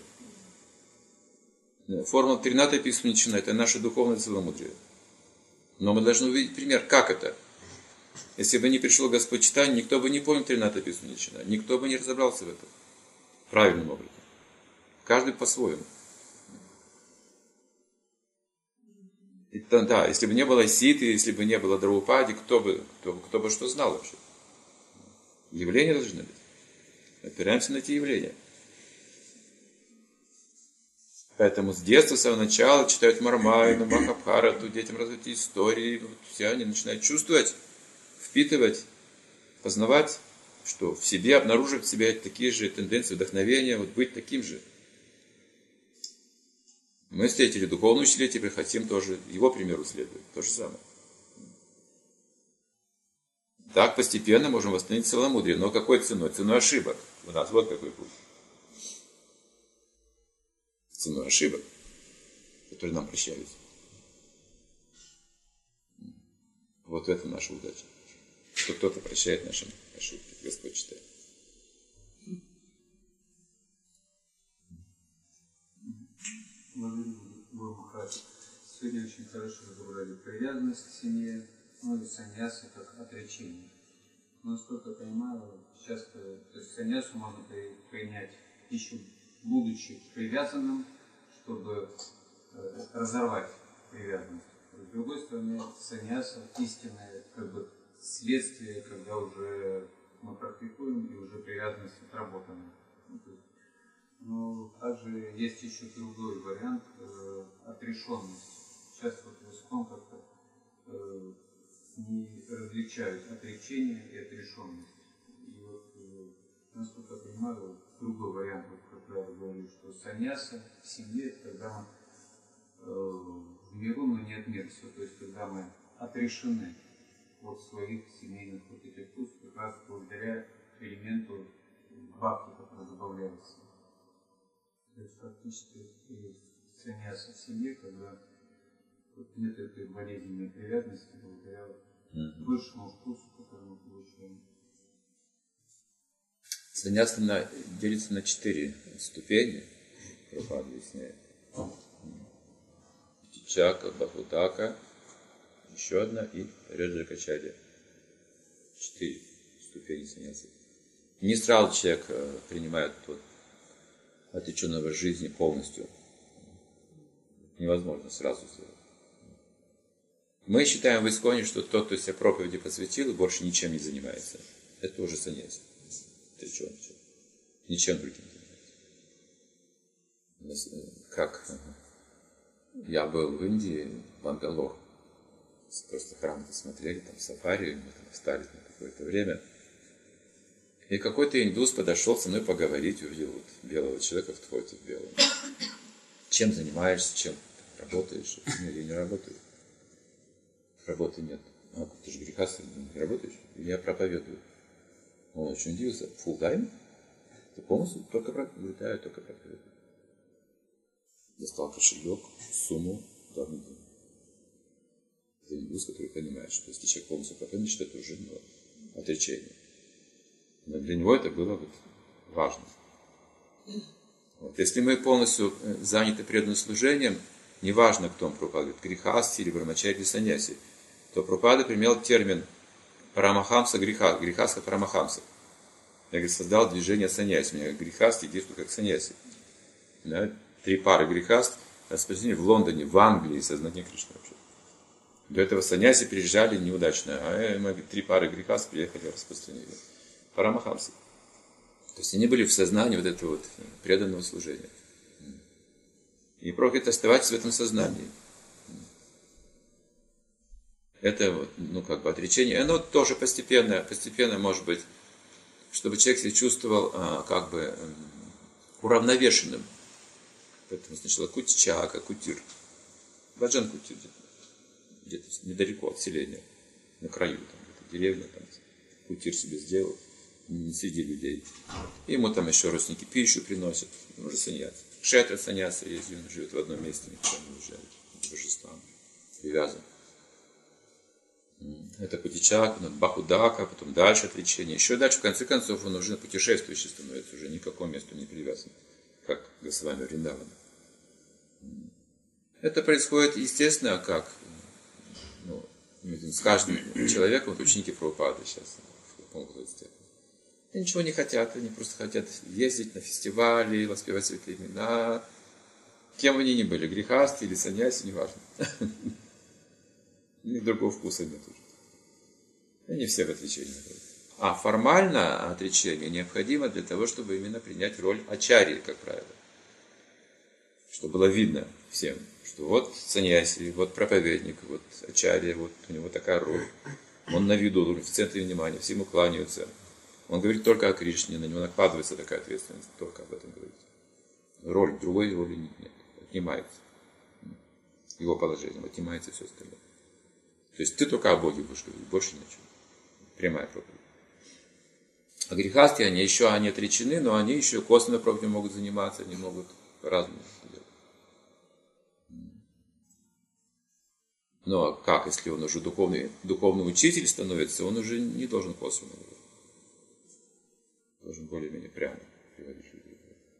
Формула тринадцать письменничина – это наше духовное целомудрие. Но мы должны увидеть пример, как это. Если бы не пришел Господь читание, никто бы не понял тринадцать письменничина. Никто бы не разобрался в этом правильным образом. Каждый по-своему. Это, да, если бы не было Ситы, если бы не было Драупади, кто бы, кто, кто бы что знал вообще? Явления должны быть. Опираемся на эти явления. Поэтому с детства, с самого начала читают Мармайну, Махабхарату, детям рассказывают истории. Вот все они начинают чувствовать, впитывать, познавать, что в себе, обнаруживать в себе такие же тенденции, вдохновения, вот быть таким же. Мы встретили духовного учителя, теперь хотим тоже его примеру следовать. То же самое. Так постепенно можем восстановить целомудрие. Но какой ценой? Ценой ошибок. У нас вот какой путь. Ценой ошибок, которые нам прощаются. Вот это наша удача. Что кто-то прощает наши ошибки. Господь читает. Сегодня очень хорошо разобрали привязанность к семье, ну и саньясы как отречение. Но, насколько я понимаю, часто, то есть саньясу можно принять еще будучи привязанным, чтобы э, разорвать привязанность. С другой стороны, саньяса истинное как бы следствие, когда уже мы практикуем и уже привязанность отработана. Но также есть еще другой вариант э, отрешенности. Сейчас вот в ИСККОН как-то э, не различают отречение и отрешенность. И вот, э, насколько я понимаю, вот другой вариант, вот, как я говорю, что саньяса в семье, когда мы э, в миру, но не от мира, то есть когда мы отрешены от своих семейных вот этих чувств, как раз благодаря элементу бхакти, который добавляется. То есть фактически саньяса в семье, когда вот нет этой болезненной привязанности благодаря mm-hmm. высшему вкусу, который мы получаем. Саньяса на, делится на четыре ступени, Прабхупада объясняет. Тичака, Бахутака, еще одна и Раджакачарья. Четыре ступени саньяса. Не сразу человек принимает тот отреченного жизни полностью. Невозможно сразу сделать. Мы считаем в ИСККОНе, что тот, кто себя проповеди посвятил и больше ничем не занимается, это уже саньяси. Отреченный человек. Ничем другим не занимается. Как я был в Индии, в Бангалор, просто храм смотрели, там сафари, мы там остались на какое-то время. И какой-то индус подошел со мной поговорить, увидел вот белого человека в тхоте в белом. Чем занимаешься, чем работаешь? Нет, я не работаю. Работы нет. А, ты же грехастый, не работаешь? Я проповедую. Он очень удивился. Full time? Ты полностью только проповедуешь? Говорит, да, я только проповедую. Достал кошелек, сумму, дал мне деньги. Это индус, который понимает, что если человек полностью проповедует, что это уже ну, отречение. Но для него это было вот важно. Вот. Если мы полностью заняты преданным служением, неважно, кто он проповедует, грехасти или брамачари или саньяси, то Прабхупада применял термин парамахамса греха, грехаска парамахамса. Я говорит, создал движение саньяси. У меня грехасти действуют как саньяси. Да? Три пары грехаст распространены в Лондоне, в Англии, сознание Кришны вообще. До этого саньяси приезжали неудачно, а мы, три пары грехаст приехали распространили. Парамахамсы. То есть они были в сознании вот этого вот преданного служения. И просит оставаться в этом сознании. Это вот, ну как бы отречение. Оно тоже постепенно, постепенно может быть, чтобы человек себя чувствовал а, как бы а, уравновешенным. Поэтому сначала кутичака, кутир. Баджан кутир где-то, где-то недалеко от селения, на краю, там, где-то деревня, там, кутир себе сделал. Среди людей. И ему там еще родственники пищу приносят. Он уже саньяс. Кшетра саньяса есть, он живет в одном месте, никуда не уезжает. К божествам. Привязан. Это Кутичак, Бахудака, потом дальше отречение. Еще дальше, в конце концов, он уже путешествующий становится, уже ни к какому месту не привязан, как Госвами Вриндавана. Это происходит, естественно, как ну, с каждым человеком, вот ученики Прабхупады сейчас в каком-то степени. Они ничего не хотят, они просто хотят ездить на фестивали, воспевать святые имена. Кем они ни были, грехасты или саньяси, неважно. Ни другого вкуса нет уже. Они все в отречении находятся. А формально отречение необходимо для того, чтобы именно принять роль ачарьи, как правило. Чтобы было видно всем, что вот саньяси, вот проповедник, вот ачарья, вот у него такая роль. Он на виду, в центре внимания, все ему кланяются. Он говорит только о Кришне, на него накладывается такая ответственность, только об этом говорит. Роль, другой роли нет, отнимается. Его положением отнимается все остальное. То есть ты только о Боге будешь говорить, больше ничего. Прямая проповедь. А грехасти, они еще они отречены, но они еще косвенной проповедью могут заниматься, они могут по-разному делать. Но как, если он уже духовный, духовный учитель становится, он уже не должен косвенно говорить. Должен более-менее прямо приводить людей.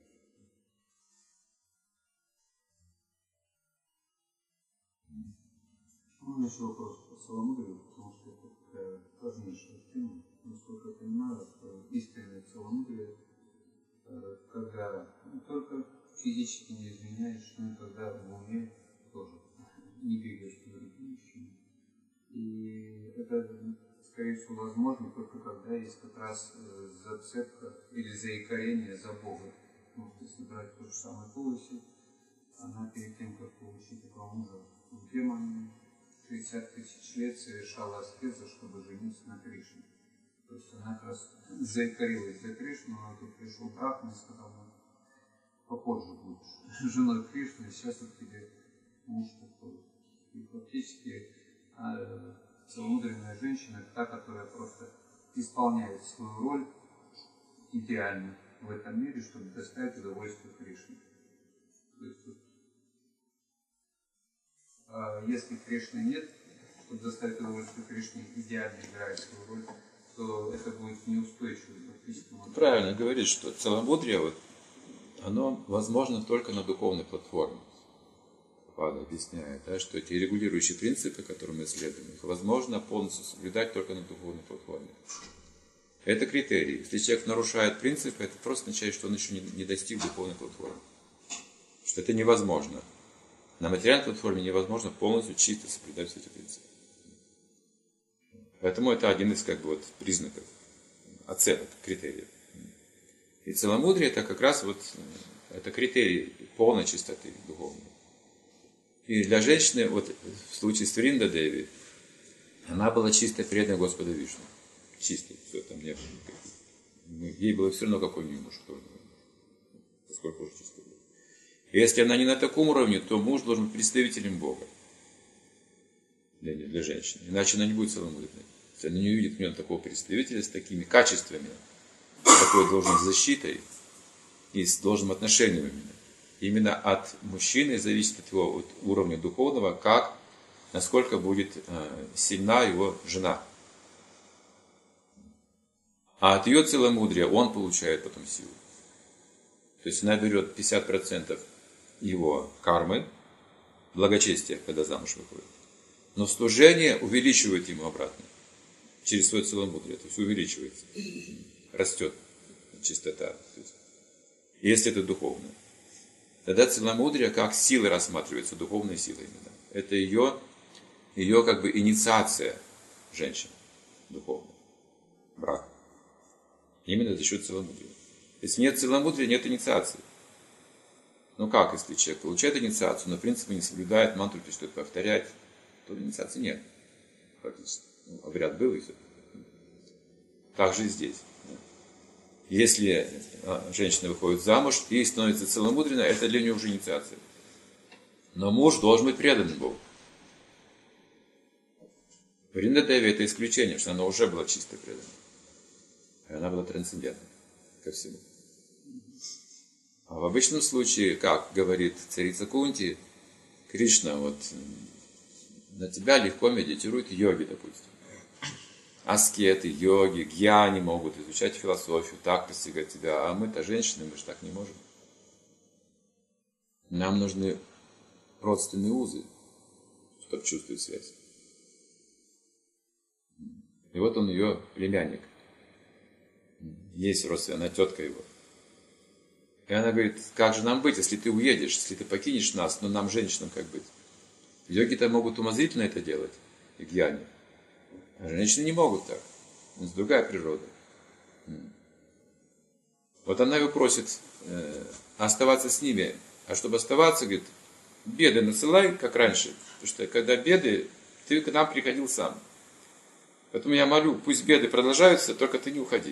У меня еще вопрос по целомудрию, потому что это такая важнейшая тема. Насколько я понимаю, истинное целомудрие, когда не только физически не изменяешь, но и когда в уме тоже не двигаешь по другим вещам. И это, скорее всего, возможно только когда есть как раз зацепка или заикарение за Бога. Потому что если брать ту же самую Туласи, она перед тем, как получить этого мужа в демоне, шестьдесят тысяч лет совершала аскезу, чтобы жениться на Кришне. То есть она как раз заикарилась за Кришну, но тут пришел Брахма и сказал, ну, попозже будешь женой Кришны, сейчас вот тебе муж такой. И фактически э, целомудренная женщина – это та, которая просто исполняет свою роль идеально в этом мире, чтобы доставить удовольствие Кришне. То есть, э, если Кришны нет, чтобы доставить удовольствие Кришне, идеально играет свою роль, то это будет неустойчиво. Правильно говорит, что целомудрие, вот, оно возможно только на духовной платформе. Пада объясняет, да, что эти регулирующие принципы, которые мы исследуем, их возможно полностью соблюдать только на духовной платформе. Это критерий. Если человек нарушает принципы, это просто означает, что он еще не, не достиг духовной платформы. Что это невозможно. На материальной платформе невозможно полностью чисто соблюдать все эти принципы. Поэтому это один из как бы, вот, признаков, оценок, критериев. И целомудрие это как раз вот, это критерий полной чистоты духовной. И для женщины, вот в случае с Вринда Деви, она была чистой, преданной Господу Вишну. Чистой, все там не было. Ей было все равно, какой у нее муж, кто у нее муж. Поскольку уже чистой был. И если она не на таком уровне, то муж должен быть представителем Бога. Для, для женщины. Иначе она не будет целомудренной. Если она не увидит в нем такого представителя с такими качествами, с такой должной защитой и с должным отношением именно. Именно от мужчины зависит от его от уровня духовного, как, насколько будет э, сильна его жена. А от ее целомудрия он получает потом силу. То есть она берет пятьдесят процентов его кармы, благочестия, когда замуж выходит. Но служение увеличивает ему обратно. Через свое целомудрие. То есть увеличивается. Растет чистота. То есть, если это духовное. Тогда целомудрие как сила рассматривается, духовная сила именно. Это ее, ее как бы инициация женщины духовной. Брак. Именно за счет целомудрия. Если нет целомудрия, нет инициации. Ну как, если человек получает инициацию, но в принципе не соблюдает мантру, то что-то повторять, то инициации нет. Практически. Ну, обряд был и все. Так же и здесь. Если женщина выходит замуж и становится целомудренной, это для нее уже инициация. Но муж должен быть предан Богу. Вринда Деви это исключение, что она уже была чисто предана. И она была трансцендентна ко всему. А в обычном случае, как говорит царица Кунти, Кришна вот на тебя легко медитируют йоги, допустим. Аскеты, йоги, гьяни могут изучать философию, так постигать тебя. А мы-то женщины, мы же так не можем. Нам нужны родственные узы, чтобы чувствовать связь. И вот он ее племянник. Есть родственная, она тетка его. И она говорит, как же нам быть, если ты уедешь, если ты покинешь нас, но нам, женщинам, как быть? Йоги-то могут умозрительно это делать, и гьяни. А женщины не могут так. У нас другая природа. Вот она его просит э, оставаться с ними, А чтобы оставаться, говорит, беды насылай, как раньше. Потому что когда беды, ты к нам приходил сам. Поэтому я молю, пусть беды продолжаются, только ты не уходи.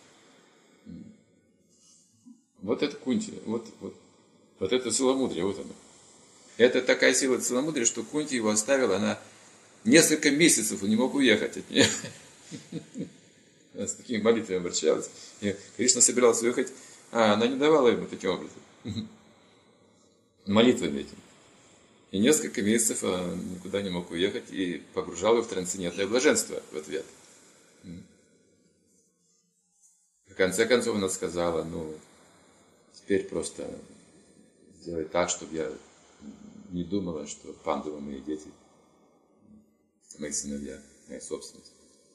Вот это Кунти, вот, вот, вот это целомудрие, вот оно. Это такая сила целомудрия, что Кунти его оставила, она несколько месяцев не мог уехать от нее. Она с такими молитвами обращалась. И Кришна собирался уехать, а она не давала ему таким образом. Молитвами этим. И несколько месяцев он никуда не мог уехать и погружал его в трансцендентное блаженство в ответ. В конце концов она сказала, ну, теперь просто сделай так, чтобы я не думала, что Пандавы мои дети, мои сыновья, моя собственность.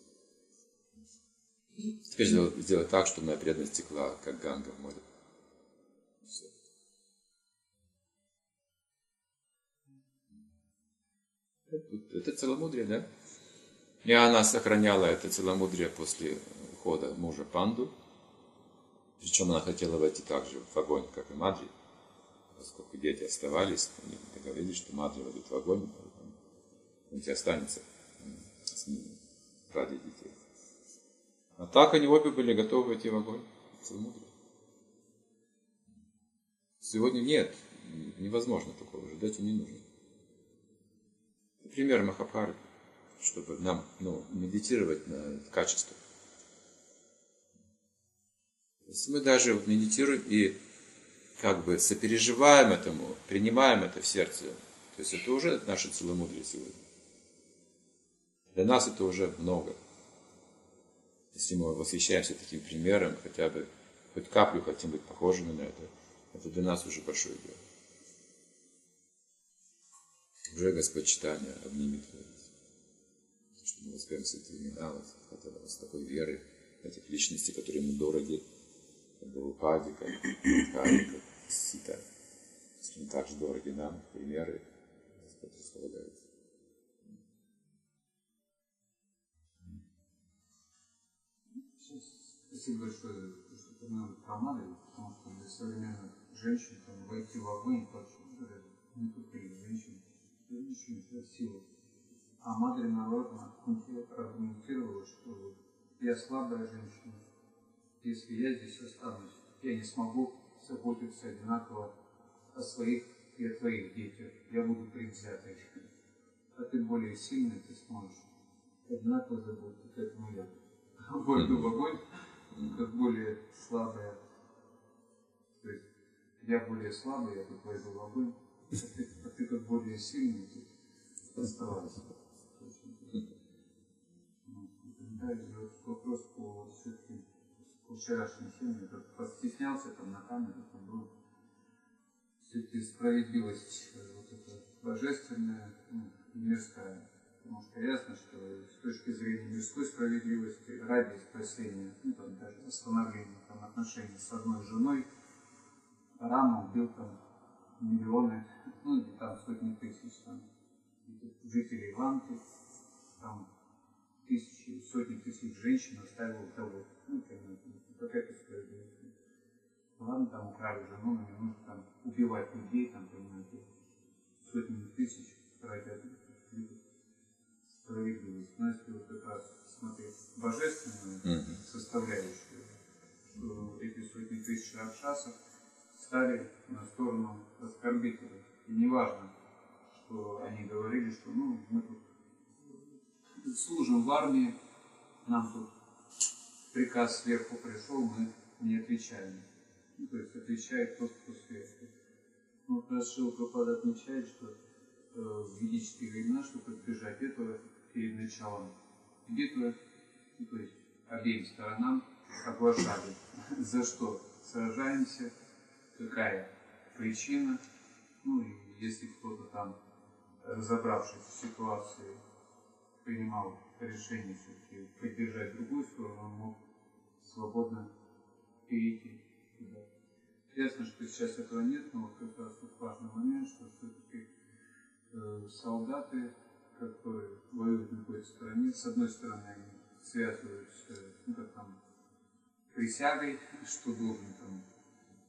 Теперь сделай, сделай так, чтобы моя преданность текла, как Ганга в море. Все. Это целомудрие, да? И она сохраняла это целомудрие после ухода мужа Панду. Причем она хотела войти также в огонь, как и Мадри. Поскольку дети оставались, они договорились, что Мадри войдет в огонь, он останется с ними ради детей. А так они обе были готовы войти в огонь. Целомудрие. Сегодня нет, невозможно такого ждать и не нужно. Пример Махабхараты, чтобы нам ну, медитировать на качество. Если мы даже медитируем и как бы сопереживаем этому, принимаем это в сердце, то есть это уже наше целомудрие сегодня. Для нас это уже много. Если мы восхищаемся таким примером, хотя бы хоть каплю хотим быть похожими на это, это для нас уже большое дело. Уже Господь читания обнимет вас. Что мы воспеваем святые имена, вот, хотя бы с такой верой этих личностей, которые ему дороги, как Упади, как Хари, как Сита, скажем, также дороги нам, примеры Господь располагает. Спасибо большое, что упомянули про Мадри, потому что для современных женщин там, войти в огонь, не только для женщин, женщин силы. А Мадри, наоборот, аргументировала, что я слабая женщина. Если я здесь останусь, я не смогу заботиться одинаково о своих и о твоих детях. Я буду предвзятой. А ты более сильный, ты сможешь одинаково заботиться. Поэтому я войду в огонь, как более слабая. То есть я более слабый, я тут войду в огонь, а ты, а ты как более сильный, тут оставайся. Вопрос по все-таки по вчерашней теме, я постеснялся там на камеру, там был все-таки справедливость вот эта божественная, ну, мирская. Потому что ясно, что с точки зрения мирской справедливости, ради спасения, ну там даже восстановления там, отношений с одной женой, Рама убил там миллионы, ну или там сотни тысяч там, жителей Ланки, там тысячи, сотни тысяч женщин оставил вдовой. Ну, какая-то справедливость. Ладно, там украли жену, но не нужно там убивать людей, там, понимаете, сотни тысяч ради справедливость. Но если вот как раз смотреть божественную mm-hmm. составляющую, что эти сотни тысяч ракшасов стали на сторону оскорбителей. И не важно, что они говорили, что ну, мы тут служим в армии, нам тут приказ сверху пришел, мы не отвечаем. Ну, то есть отвечает тот, кто сверху. Ну, вот Шрила Прабхупада отмечает, что э, в ведические времена, чтобы избежать этого, перед началом битвы, ну, то есть обеим сторонам оглашали, за что сражаемся, какая причина, ну и если кто-то там, разобравшись в ситуации, принимал решение все-таки поддержать другую сторону, он мог свободно перейти туда. Ясно, что сейчас этого нет, но вот как раз тут важный момент, что все-таки э, солдаты, которые воюют на какой-то стороне, с одной стороны они связываются, ну как там, присягой, что должен там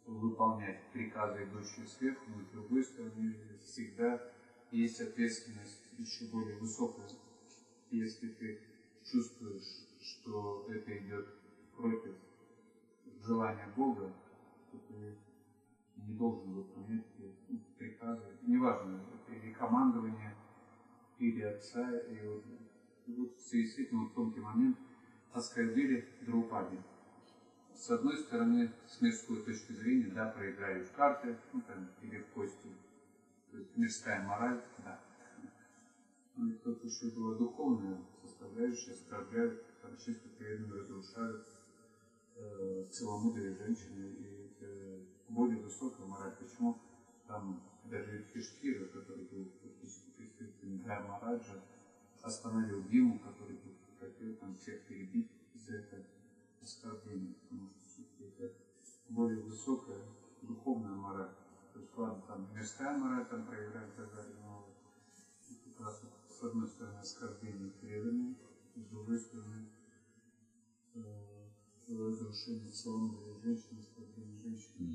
выполнять приказы, идущие сверху, но с другой стороны всегда есть ответственность еще более высокая. Если ты чувствуешь, что это идет против желания Бога, то ты не должен выполнять приказы. Неважно, это или командование, или отца. И вот, и вот в связи с этим вот тонкий момент оскорбили Драупади. С одной стороны, с мирской точки зрения, да, проиграли в карты, ну, там, или в кости. То есть мирская мораль, да. Но и тут еще была духовная составляющая, оскорбляют, там, чисто преданно разрушают э, целомудрие женщины. И это более высокая мораль. Почему там даже Юдхиштхира, который был фактически представителем Гая Махараджа, остановил Диму, который хотел там всех перебить за это оскорбление, потому что это более высокая духовная мораль. То есть, ладно, там мирская мораль, там проиграть и так далее, но как раз с одной стороны оскорбление преданные, с другой стороны э, разрушение целомудрия женщины, оскорбление женщины.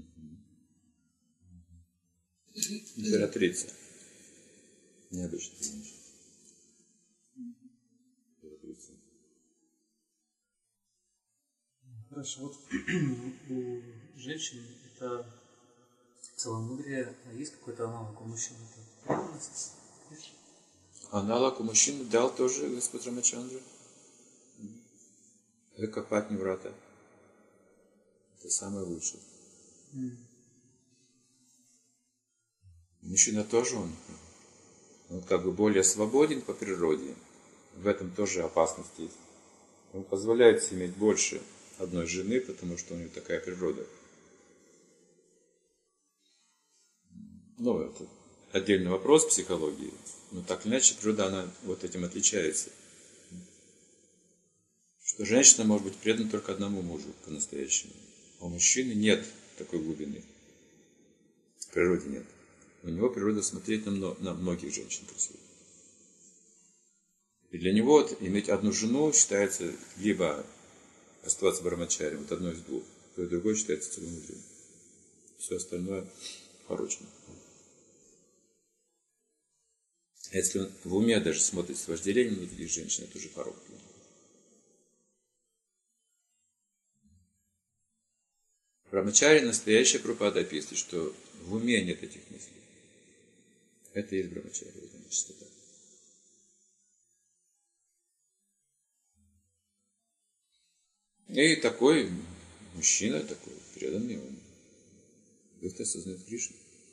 Императрица. Необычная женщина. Императрица. Хорошо, вот у женщин это целомудрие, а есть какой-то аналог у мужчин? Это преданность? Аналог у мужчины дал тоже Господь Рамачандра. Экапатни врата. Это самое лучшее. Mm. Мужчина тоже он, он как бы более свободен по природе. В этом тоже опасность есть. Он позволяет себе иметь больше одной жены, потому что у него такая природа. Ну, это отдельный вопрос психологии. Но так или иначе, природа, она вот этим отличается. Что женщина может быть предана только одному мужу по-настоящему. А у мужчины нет такой глубины. В природе нет. У него природа смотреть на, много, на многих женщин красивых. И для него вот, иметь одну жену считается либо оставаться брамачарием, вот одной из двух, то и другой считается целомудрием. Все остальное порочно. А если он в уме даже смотрит с вожделением на других женщин, это уже порок. Брамачари настоящая Прабхупада описывает, что в уме нет этих мыслей. Это и есть брамачари, это чистота. И такой мужчина, такой преданный, он быстро осознает Кришну.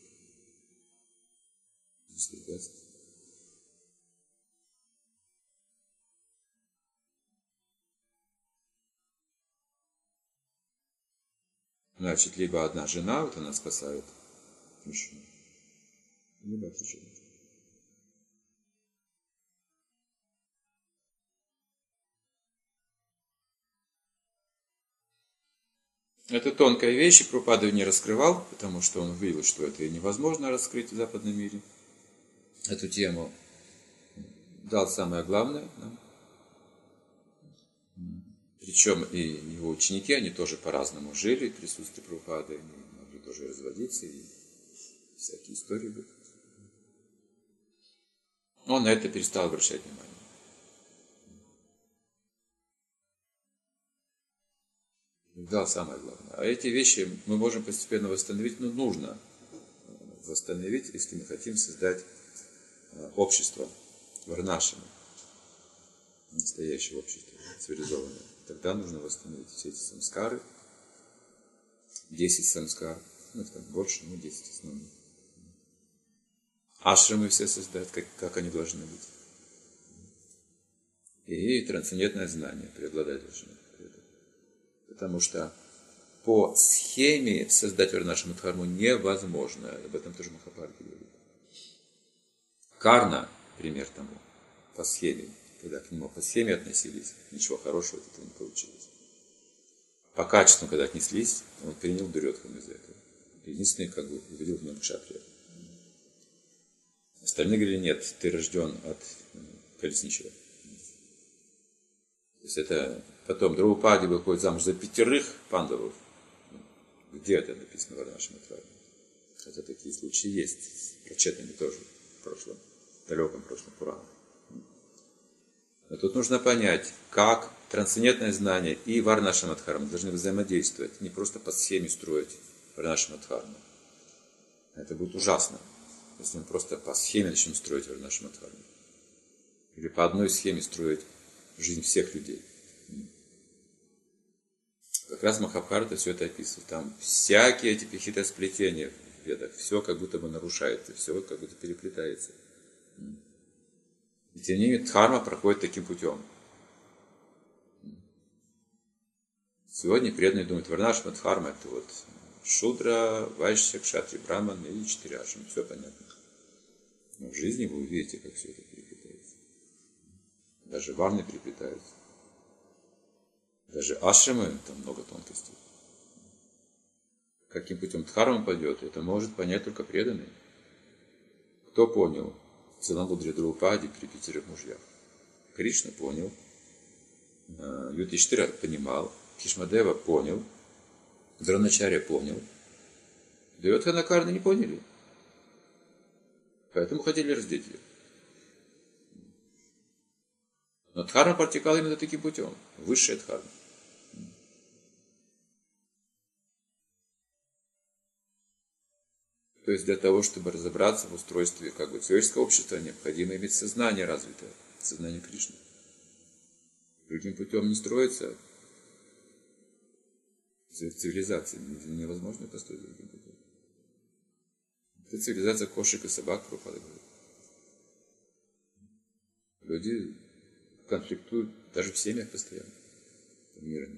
Значит, либо одна жена, вот она спасает мужчину, либо отреченность. Это тонкая вещь, и Прабхупада не раскрывал, потому что он увидел, что это невозможно раскрыть в западном мире. Эту тему дал самое главное нам. Причем и его ученики, они тоже по-разному жили в присутствии Прабхупады, они могли тоже разводиться, и всякие истории были. Он на это перестал обращать внимание. Да, самое главное. А эти вещи мы можем постепенно восстановить, но нужно восстановить, если мы хотим создать общество варнашами, настоящее общество, цивилизованное. Тогда нужно восстановить все эти самскары, десять самскар, ну их там больше, ну десять основных. Ашрамы все создать, как, как они должны быть. И трансцендентное знание преобладать должно. Потому что по схеме создать варнашаму дхарму невозможно. Об этом тоже Махабхарата говорит. Карна, пример тому, по схеме. Когда к нему по схеме относились, ничего хорошего от этого не получилось. По качеству, когда отнеслись, он принял Дурьодхану из этого. Единственный, как бы, увидел в нем кшатрия. Остальные говорили, нет, ты рожден от колесничего. То есть это потом Драупади выходит замуж за пятерых пандавов. Где это написано в Варнашрама Дхарме? Хотя такие случаи есть, прочитаны тоже в прошлом, в далеком прошлом Пуране. Но тут нужно понять, как трансцендентное знание и Варнашрама Дхарма должны взаимодействовать, не просто по схеме строить Варнашрама Дхарму. Это будет ужасно, если мы просто по схеме начнем строить Варнашрама Дхарму. Или по одной схеме строить жизнь всех людей. Как раз Махабхарата все это описывает. Там всякие эти хитросплетения в ведах, все как будто бы нарушается, все как будто переплетается. И тем не менее дхарма проходит таким путем. Сегодня преданные думают, Варнашрама Дхарма это вот Шудра, Вайшья, Кшатри, Браман и четыре ашрама. Все понятно. Но в жизни вы увидите, как все это переплетается. Даже варны переплетаются. Даже ашрамы, там много тонкостей. Каким путем дхарма пойдет, это может понять только преданный. Кто понял? Целамудри Драупади при пятерых мужьях. Кришна понял. Юдхиштхира понимал. Бхишмадева понял. Дроначарья понял. Дурьодхана Карна не поняли. Поэтому хотели раздеть ее. Но дхарма протекала именно таким путем. Высшая дхарма. То есть для того, чтобы разобраться в устройстве как бы человеческого общества, необходимо иметь сознание развитое, сознание Кришны. Другим путем не строится цивилизация, невозможно построить другим путем. Это цивилизация кошек и собак, Прабхупада говорит. Люди конфликтуют даже в семьях постоянно, в мире.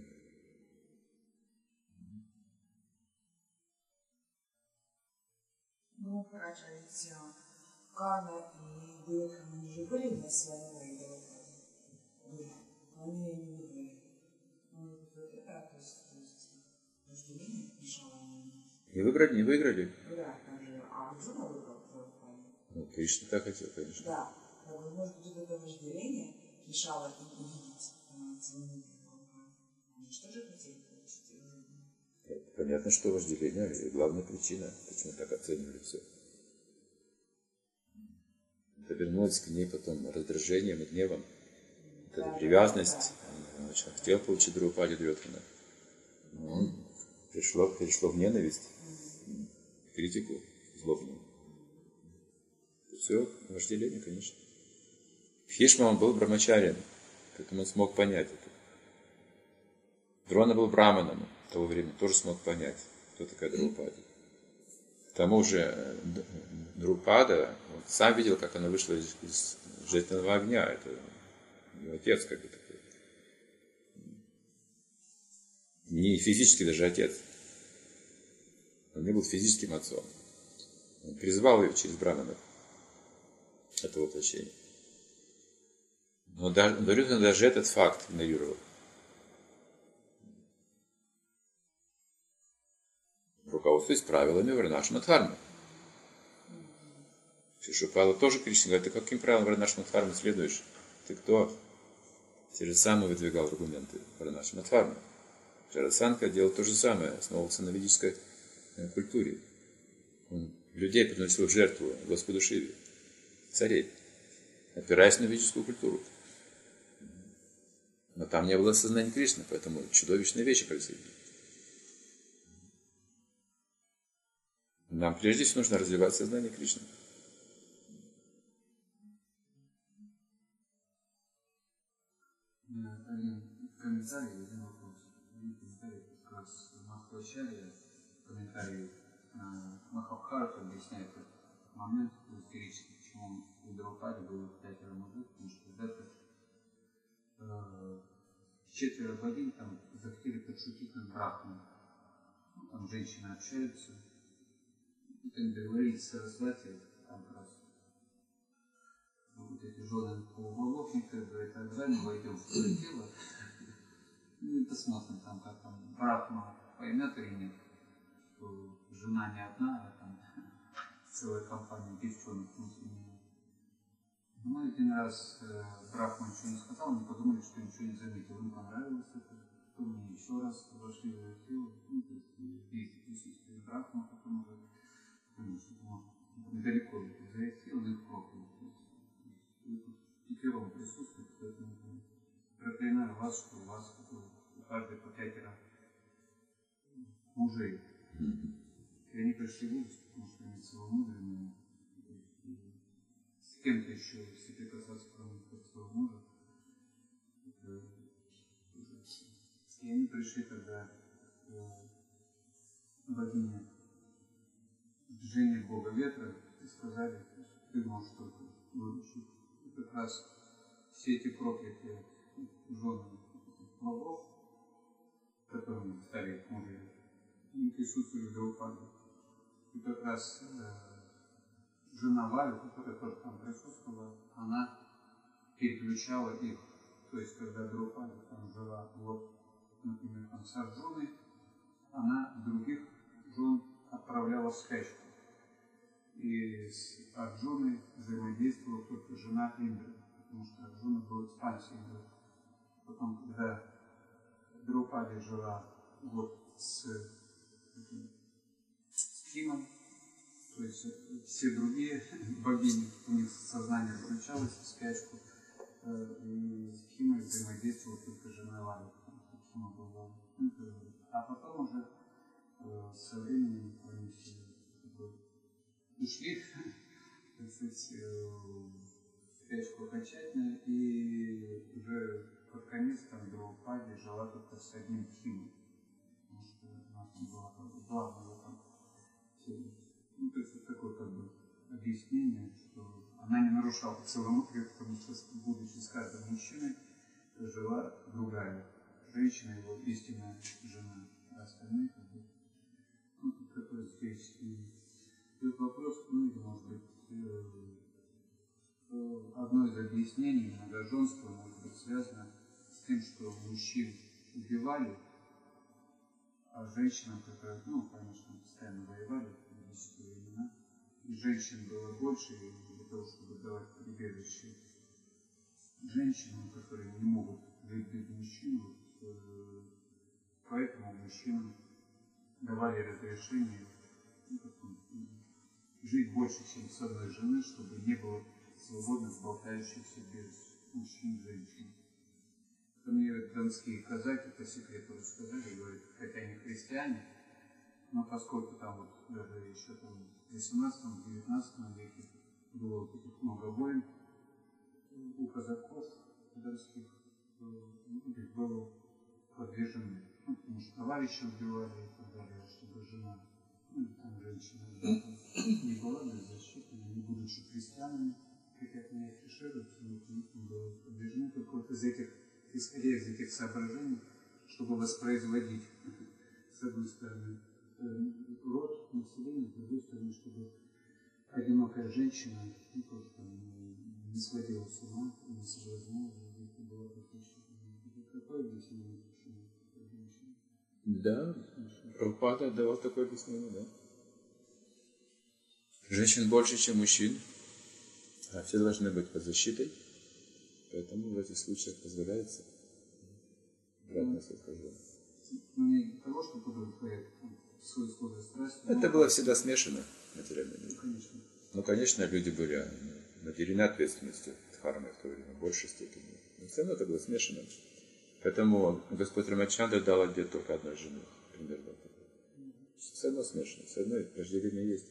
Ну, хорошо, ведь Карна и Дурьодхана, они же были на своем идоле. Они не были. Ну, вот это, то есть, то есть, вожделение мешало им. Не выиграли, не выиграли. Да, там же, а Арджуна выиграл Прабхупаду. Ну, Кришна так хотел, конечно. Да, как бы, может быть, это вожделение мешало им увидеть целую Прабхупаду. Они что же хотели получить? Понятно, что вожделение – главная причина, почему так оценивали все. Это вернулось к ней потом раздражением и гневом. Вот эта привязанность. Он хотел получить Драупади Дурьодхана. Но пришло, пришло в ненависть, критику, злобную. Все, вожделение, конечно. Бхишма, он был брамачарием, поэтому он смог понять это. Дрона был браманом в то время, тоже смог понять, кто такая Драупади. К тому же Драупада, он сам видел, как она вышла из, из жертвенного огня. Это его отец как бы такой. Не физически даже отец. Он не был физическим отцом. Он призвал ее через браманов. Это воплощение. Но Дурьодхана даже этот факт игнорировал. Руководствуясь правилами Варнашрама Дхармы. Шишупала тоже Кришна говорит, ты каким правилам Варнашрама Дхармы следуешь? Ты кто? Те же самые выдвигал аргументы Варнашрама Дхармы. Джарасандха делал то же самое, основывался на ведической культуре. Он людей приносил в жертву Господу Шиве, царей, опираясь на ведическую культуру. Но там не было сознания Кришны, поэтому чудовищные вещи происходили. Нам прежде всего нужно развивать сознание Кришны. Один комментарий, один вопрос. Один комментарий как раз Махапрачарья, комментарий на Махабхарату объясняет этот момент исторический, почему у Драупади было пятеро мужей, потому что когда-то э, четверо богинь там захотели подшутить над брахманом. Ну, там женщины общаются. И так договорились с Сарасвати, там как раз вот эти жены полубогов, некоторые говорят, а давай мы войдем в твое тело, ну и посмотрим, там, как там Брахма поймет или нет, что жена не одна, а там целая компания девчонок внутри нее. Ну, один раз э, Брахма ничего не сказал, они подумали, что ничего не заметил, им понравилось это, что мне еще сто раз вошли в эту силу, ну, то есть есть присутствие брахма, потом уже, конечно, может далеко зайти, он их проклят. И первому присутствует, поэтому проклинаю вас, что у вас у каждой по пятеро мужей. И они пришли в ужас, потому что они целомудренные. С кем-то еще соприкасаться, кроме своего мужа. Это ужасно. И они пришли тогда к богине Жене Бога Ветра и сказали, ты можешь только выручить. И как раз все эти проклятые жены богов, которыми стали их мужья, они присутствовали в Драупаде. И как раз э, жена Вали, которая тоже там присутствовала, она переключала их. То есть, когда Драупада там жила, вот, например, там с Арджуной, она других жен отправляла в спячку. И с Арджуной взаимодействовала только жена Индры, потому что Арджуна была экспансией Индры. Потом, когда Драупада жила вот с, с Химом, то есть все другие богини, у них сознание включалось в спячку, и с Химой взаимодействовала только жена Вали. А потом уже со временем они все ушли, так сказать, в спячку окончательно, и уже под конец там Драупади жила только с одним Химом, потому что она там была как бы главная там. Ну, то есть это такое как бы объяснение, что она не нарушала целомудрие, потому что, будучи с каждым мужчиной, жила другая женщина, его истинная жена, а остальные как бы, ну, какой здесь этот вопрос, ну, или, может быть, одно из объяснений многоженства может быть связано с тем, что мужчин убивали, а женщинам, которые, ну, конечно, постоянно воевали в исторические времена, и женщин было больше, и для того, чтобы давать прибежище женщинам, которые не могут жить без мужчин, вот, э, поэтому мужчинам давали разрешение, ну, жить больше, чем с одной жены, чтобы не было свободных болтающихся без мужчин женщин. Мне донские казаки по секрету рассказали, говорят, хотя они христиане, но поскольку там вот даже еще там в восемнадцатом-девятнадцатом веке было вот этих много войн, у казаков донских было подвержены, ну, потому что товарищи убивали и так далее, чтобы жена, ну, или там женщина, не была беззащитной, не будучи христианами, хотят не афишируются, но к них было подвержены только вот из этих, исходя из этих соображений, чтобы воспроизводить, с одной стороны, род населения, с другой стороны, чтобы одинокая женщина, ну, тоже там не сводила с ума, не соблазняла, это было практически. Какое объяснение, почему женщина? Да, Прабхупада давал такое объяснение, да. Женщин больше, чем мужчин, а все должны быть под защитой, поэтому в этих случаях позволяется брать на свой хожу. Ну, не для того, чтобы удовлетворять свою исходную страсть. Это было всегда смешано, материальное. Ну, конечно. Ну, конечно, люди были наделены ответственностью дхармой в то время, в большей степени. Но все равно это было смешано. Поэтому Господь Рамачандра дал обет только одной жены, примерно. Все равно смешано, все равно разделение есть.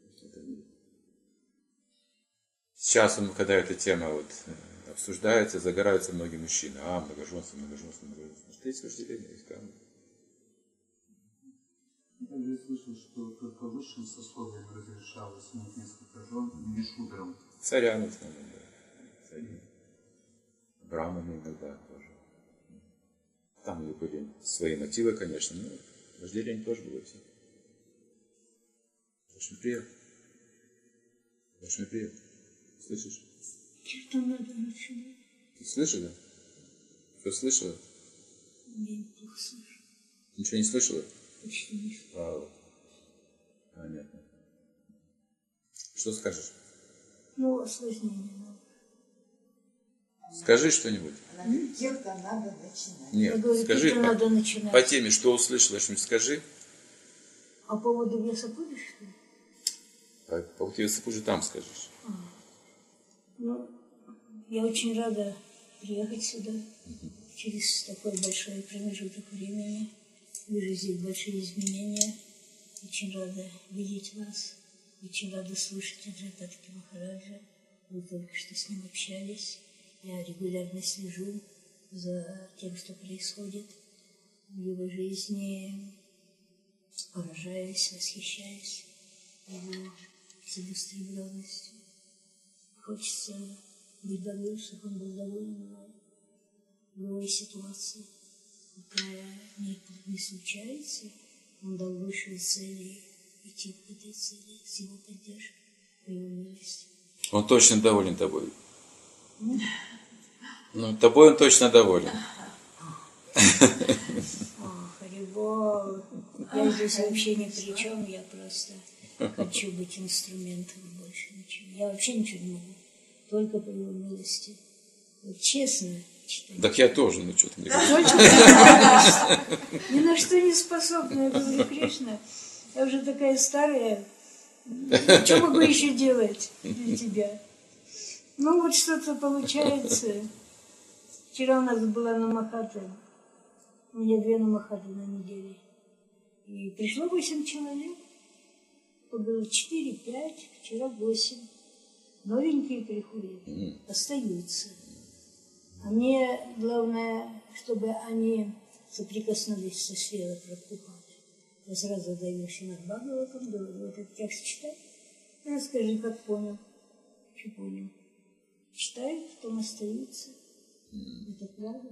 Сейчас, когда эта тема вот обсуждается, загораются многие мужчины. А, многоженство, многоженство, многоженство. Что есть вожделение, есть карма. Я также слышал, что только высшим сословием разрешалось иметь несколько жен, не шудрам. Царям в основном, да. Царям. Браманы иногда тоже. Там у них были свои мотивы, конечно, но вожделение тоже было все. Очень приятно. Очень приятно. Слышишь? Что надо начинать? Ты слышала? Что слышала? Я неплохо слышу. Ничего не слышала? Почти не слышу. Вау. Понятно. Что скажешь? Ну, осложнение надо. Скажи что-нибудь. Кем-то надо начинать. Нет, говорю, скажи кем-то по, надо начинать. по теме, что услышала, что-нибудь скажи. А по поводу Весопуджи, что ли? По поводу Весопуджи там скажешь. А. Ну, я очень рада приехать сюда угу. через такой большой промежуток времени. Вижу здесь большие изменения. Очень рада видеть вас. Очень рада слушать Аджитатхи Махараджа. Вы только что с ним общались. Я регулярно слежу за тем, что происходит в его жизни. Поражаюсь, восхищаюсь его целеустремленностью. Хочется быть довольным, чтобы он был доволен в любой ситуации. Какая не, не случается, он дал высшие цели, идти к этой цели с его поддержкой, по его милости. Он точно доволен тобой. Mm. Ну, тобой он точно доволен. О, Харибол. Я здесь вообще ни при чем, я просто хочу быть инструментом, больше ничего. Я вообще ничего не могу, только по его милости. Вот честно читаю. Так я тоже, ну что ты мне говоришь. Ни на что не способна, я говорю, Кришна. Я уже такая старая, что могу еще делать для тебя? Ну вот что-то получается. Вчера у нас была намахата, у меня две намахаты на неделе. И пришло восемь человек, то было четыре, пять, вчера восемь. Новенькие приходят, остаются. А мне главное, чтобы они соприкоснулись со сферой Прабхупады. Я сразу даю Шримад Бхагаватам, говорю, вот этот текст читай, расскажи, как понял, что понял. Читают, потом остаются. Это правда?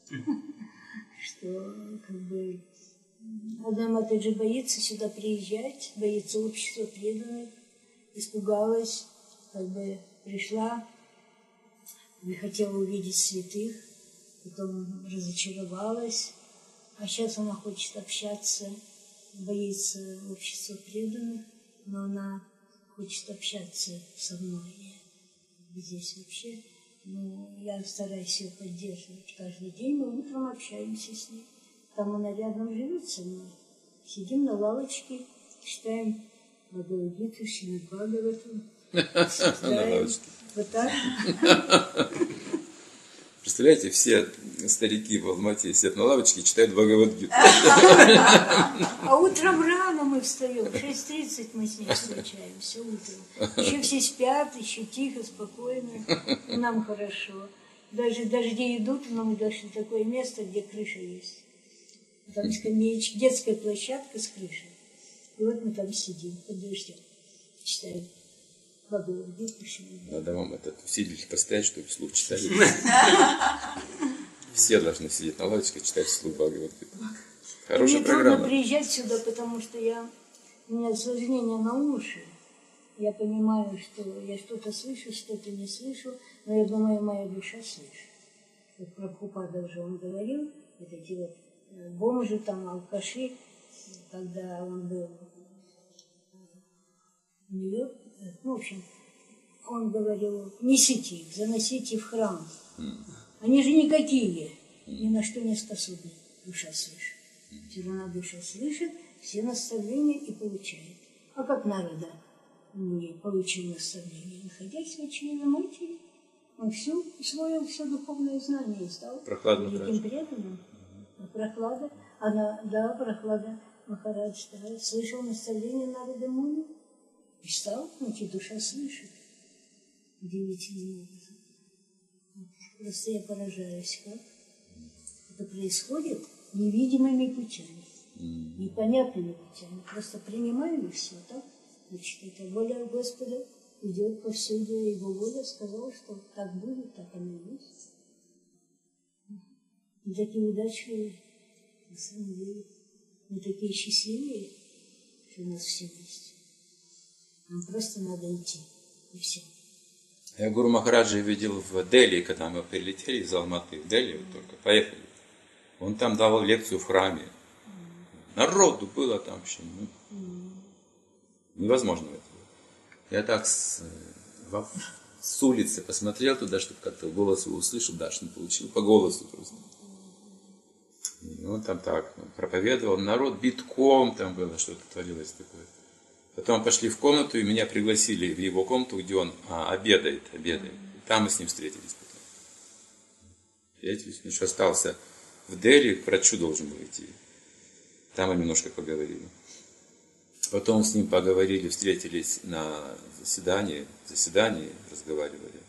Что, как бы, одна Матаджи боится сюда приезжать, боится общества преданных, испугалась, как бы пришла, не хотела увидеть святых, потом разочаровалась, а сейчас она хочет общаться, боится общества преданных, но она хочет общаться со мной. И здесь вообще, ну, я стараюсь ее поддерживать каждый день, мы утром общаемся с ней. Там она рядом живет со мной. Сидим на лавочке, читаем Бхагавад-гиту, Шримад Бхагаватам. На лавочке. Вот так. Представляете, все старики в Алмате сидят на лавочке и читают Бхагавад-гиту. А утром рано мы встаем, в шесть тридцать мы с ней встречаемся утром. Еще все спят, еще тихо, спокойно, и нам хорошо. Даже дожди идут, но мы дошли в такое место, где крыша есть. Там скамеечка, детская площадка с крышей. И вот мы там сидим под дождем, читаем Бхагавад-гиту. Надо вам этот усилитель поставить, чтобы вслух читали. Все должны сидеть на лавочке и читать вслух Бхагавад-гиту. Хорошая мне программа. Мне трудно приезжать сюда, потому что я, у меня осложнение на уши. Я понимаю, что я что-то слышу, что-то не слышу, но я думаю, моя душа слышит. Как Прабхупада уже он говорил, вот эти вот бомжи, там, алкаши, когда он был в Нью-Йорке, ну, в общем, он говорил, несите их, заносите в храм. Они же никакие, ни на что не способны. Душа слышит. Все равно душа слышит, все наставления и получает. А как народа не получил наставление, находясь в очевидной матери, он все усвоил, все духовное знание и стал великим преданным. Прохлада, она, да, Прохлада Махарадж, да, слышал наставление народа Муни и стал, значит, душа слышит удивительным образом. Просто я поражаюсь, как это происходит невидимыми путями, непонятными путями. Просто принимаем и все, так? Значит, это воля Господа идет повсюду, Его воля сказала, что так будет, так оно и есть. Мы такие удачливые, на самом деле. Мы такие счастливые, что у нас все есть. Нам просто надо идти, и все. Я Гуру Махараджа видел в Дели, когда мы прилетели из Алматы в Дели, вот только поехали. Он там давал лекцию в храме. Народу было там вообще. Ну, невозможно это. Я так с, во, с улицы посмотрел туда, чтобы как-то голос его услышал, даже не получил, по голосу просто. И он там так проповедовал, народ битком там было, что-то творилось такое. Потом пошли в комнату, и меня пригласили в его комнату, где он а, обедает, обедает. И там мы с ним встретились потом. Встретились, он еще остался в Дели, к врачу должен был идти. Там мы немножко поговорили. Потом с ним поговорили, встретились на заседании, заседании разговаривали.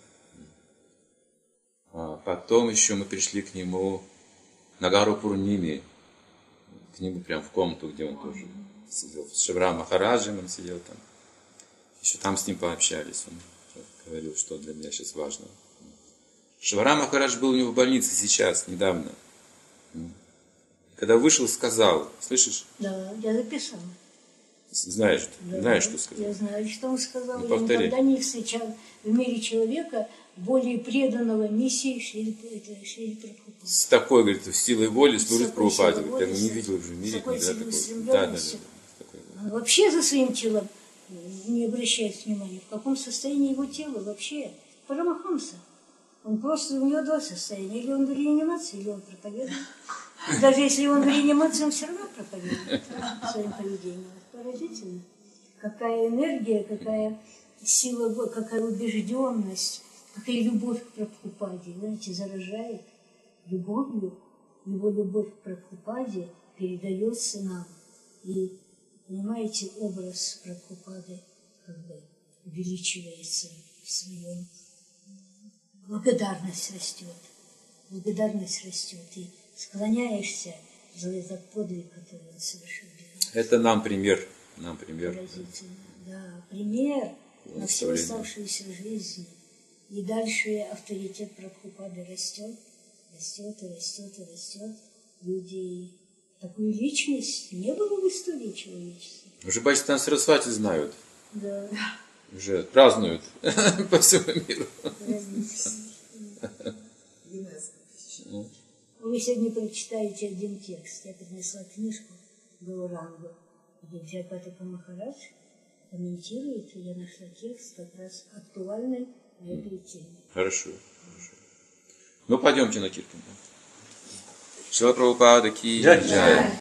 А потом еще мы пришли к нему на гору Пурними, к нему прям в комнату, где он тоже сидел. С Шивра Махараджем он сидел там. Еще там с ним пообщались. Он говорил, что для меня сейчас важно. Шивра Махарадж был у него в больнице сейчас, недавно. Когда вышел, сказал, слышишь? Да, я записала. Знаешь, Да, знаешь, что сказал? Я знаю, что он сказал. Ну, я повтори. никогда не встречал в мире человека более преданного миссии Шрили Прабхупады. С такой, говорит, силой воли служит такой Прабхупаде. силой Я воли, не видел уже в мире с такой никогда такого. целеустремленностью. Да, да, да. Такой, да. Он вообще за своим телом не обращает внимания, в каком состоянии его тело вообще. Парамахамса. Он просто, у него два состояния. Или он в реанимации, или он проповедует. Даже если он в реанимации, он все равно проповедует своим поведением. Это поразительно. Какая энергия, какая сила, какая убежденность, какая любовь к Прабхупаде, знаете, заражает любовью. Его любовь к Прабхупаде передается нам. И, понимаете, образ Прабхупады как бы увеличивается в своем. Благодарность растет. Благодарность растет. И склоняешься за этот подвиг, который он совершил. Это нам пример. Нам пример. Поразительно. Да, пример на всю оставшуюся жизнь. И дальше авторитет Прабхупады растет, растет и растет и растет. Люди, такую личность не было в истории человечества. Уже Бхактисиданта Сарасвати знают. Да. Уже празднуют по всему миру. Вы сегодня прочитаете один текст. Я принесла книжку Гаурангу, где Джайпатака Махарадж комментирует, и я нашла текст как раз актуальный на этой теме. Хорошо. Хорошо. Ну, пойдемте на Киртан. Шрила Прабхупада ки джай.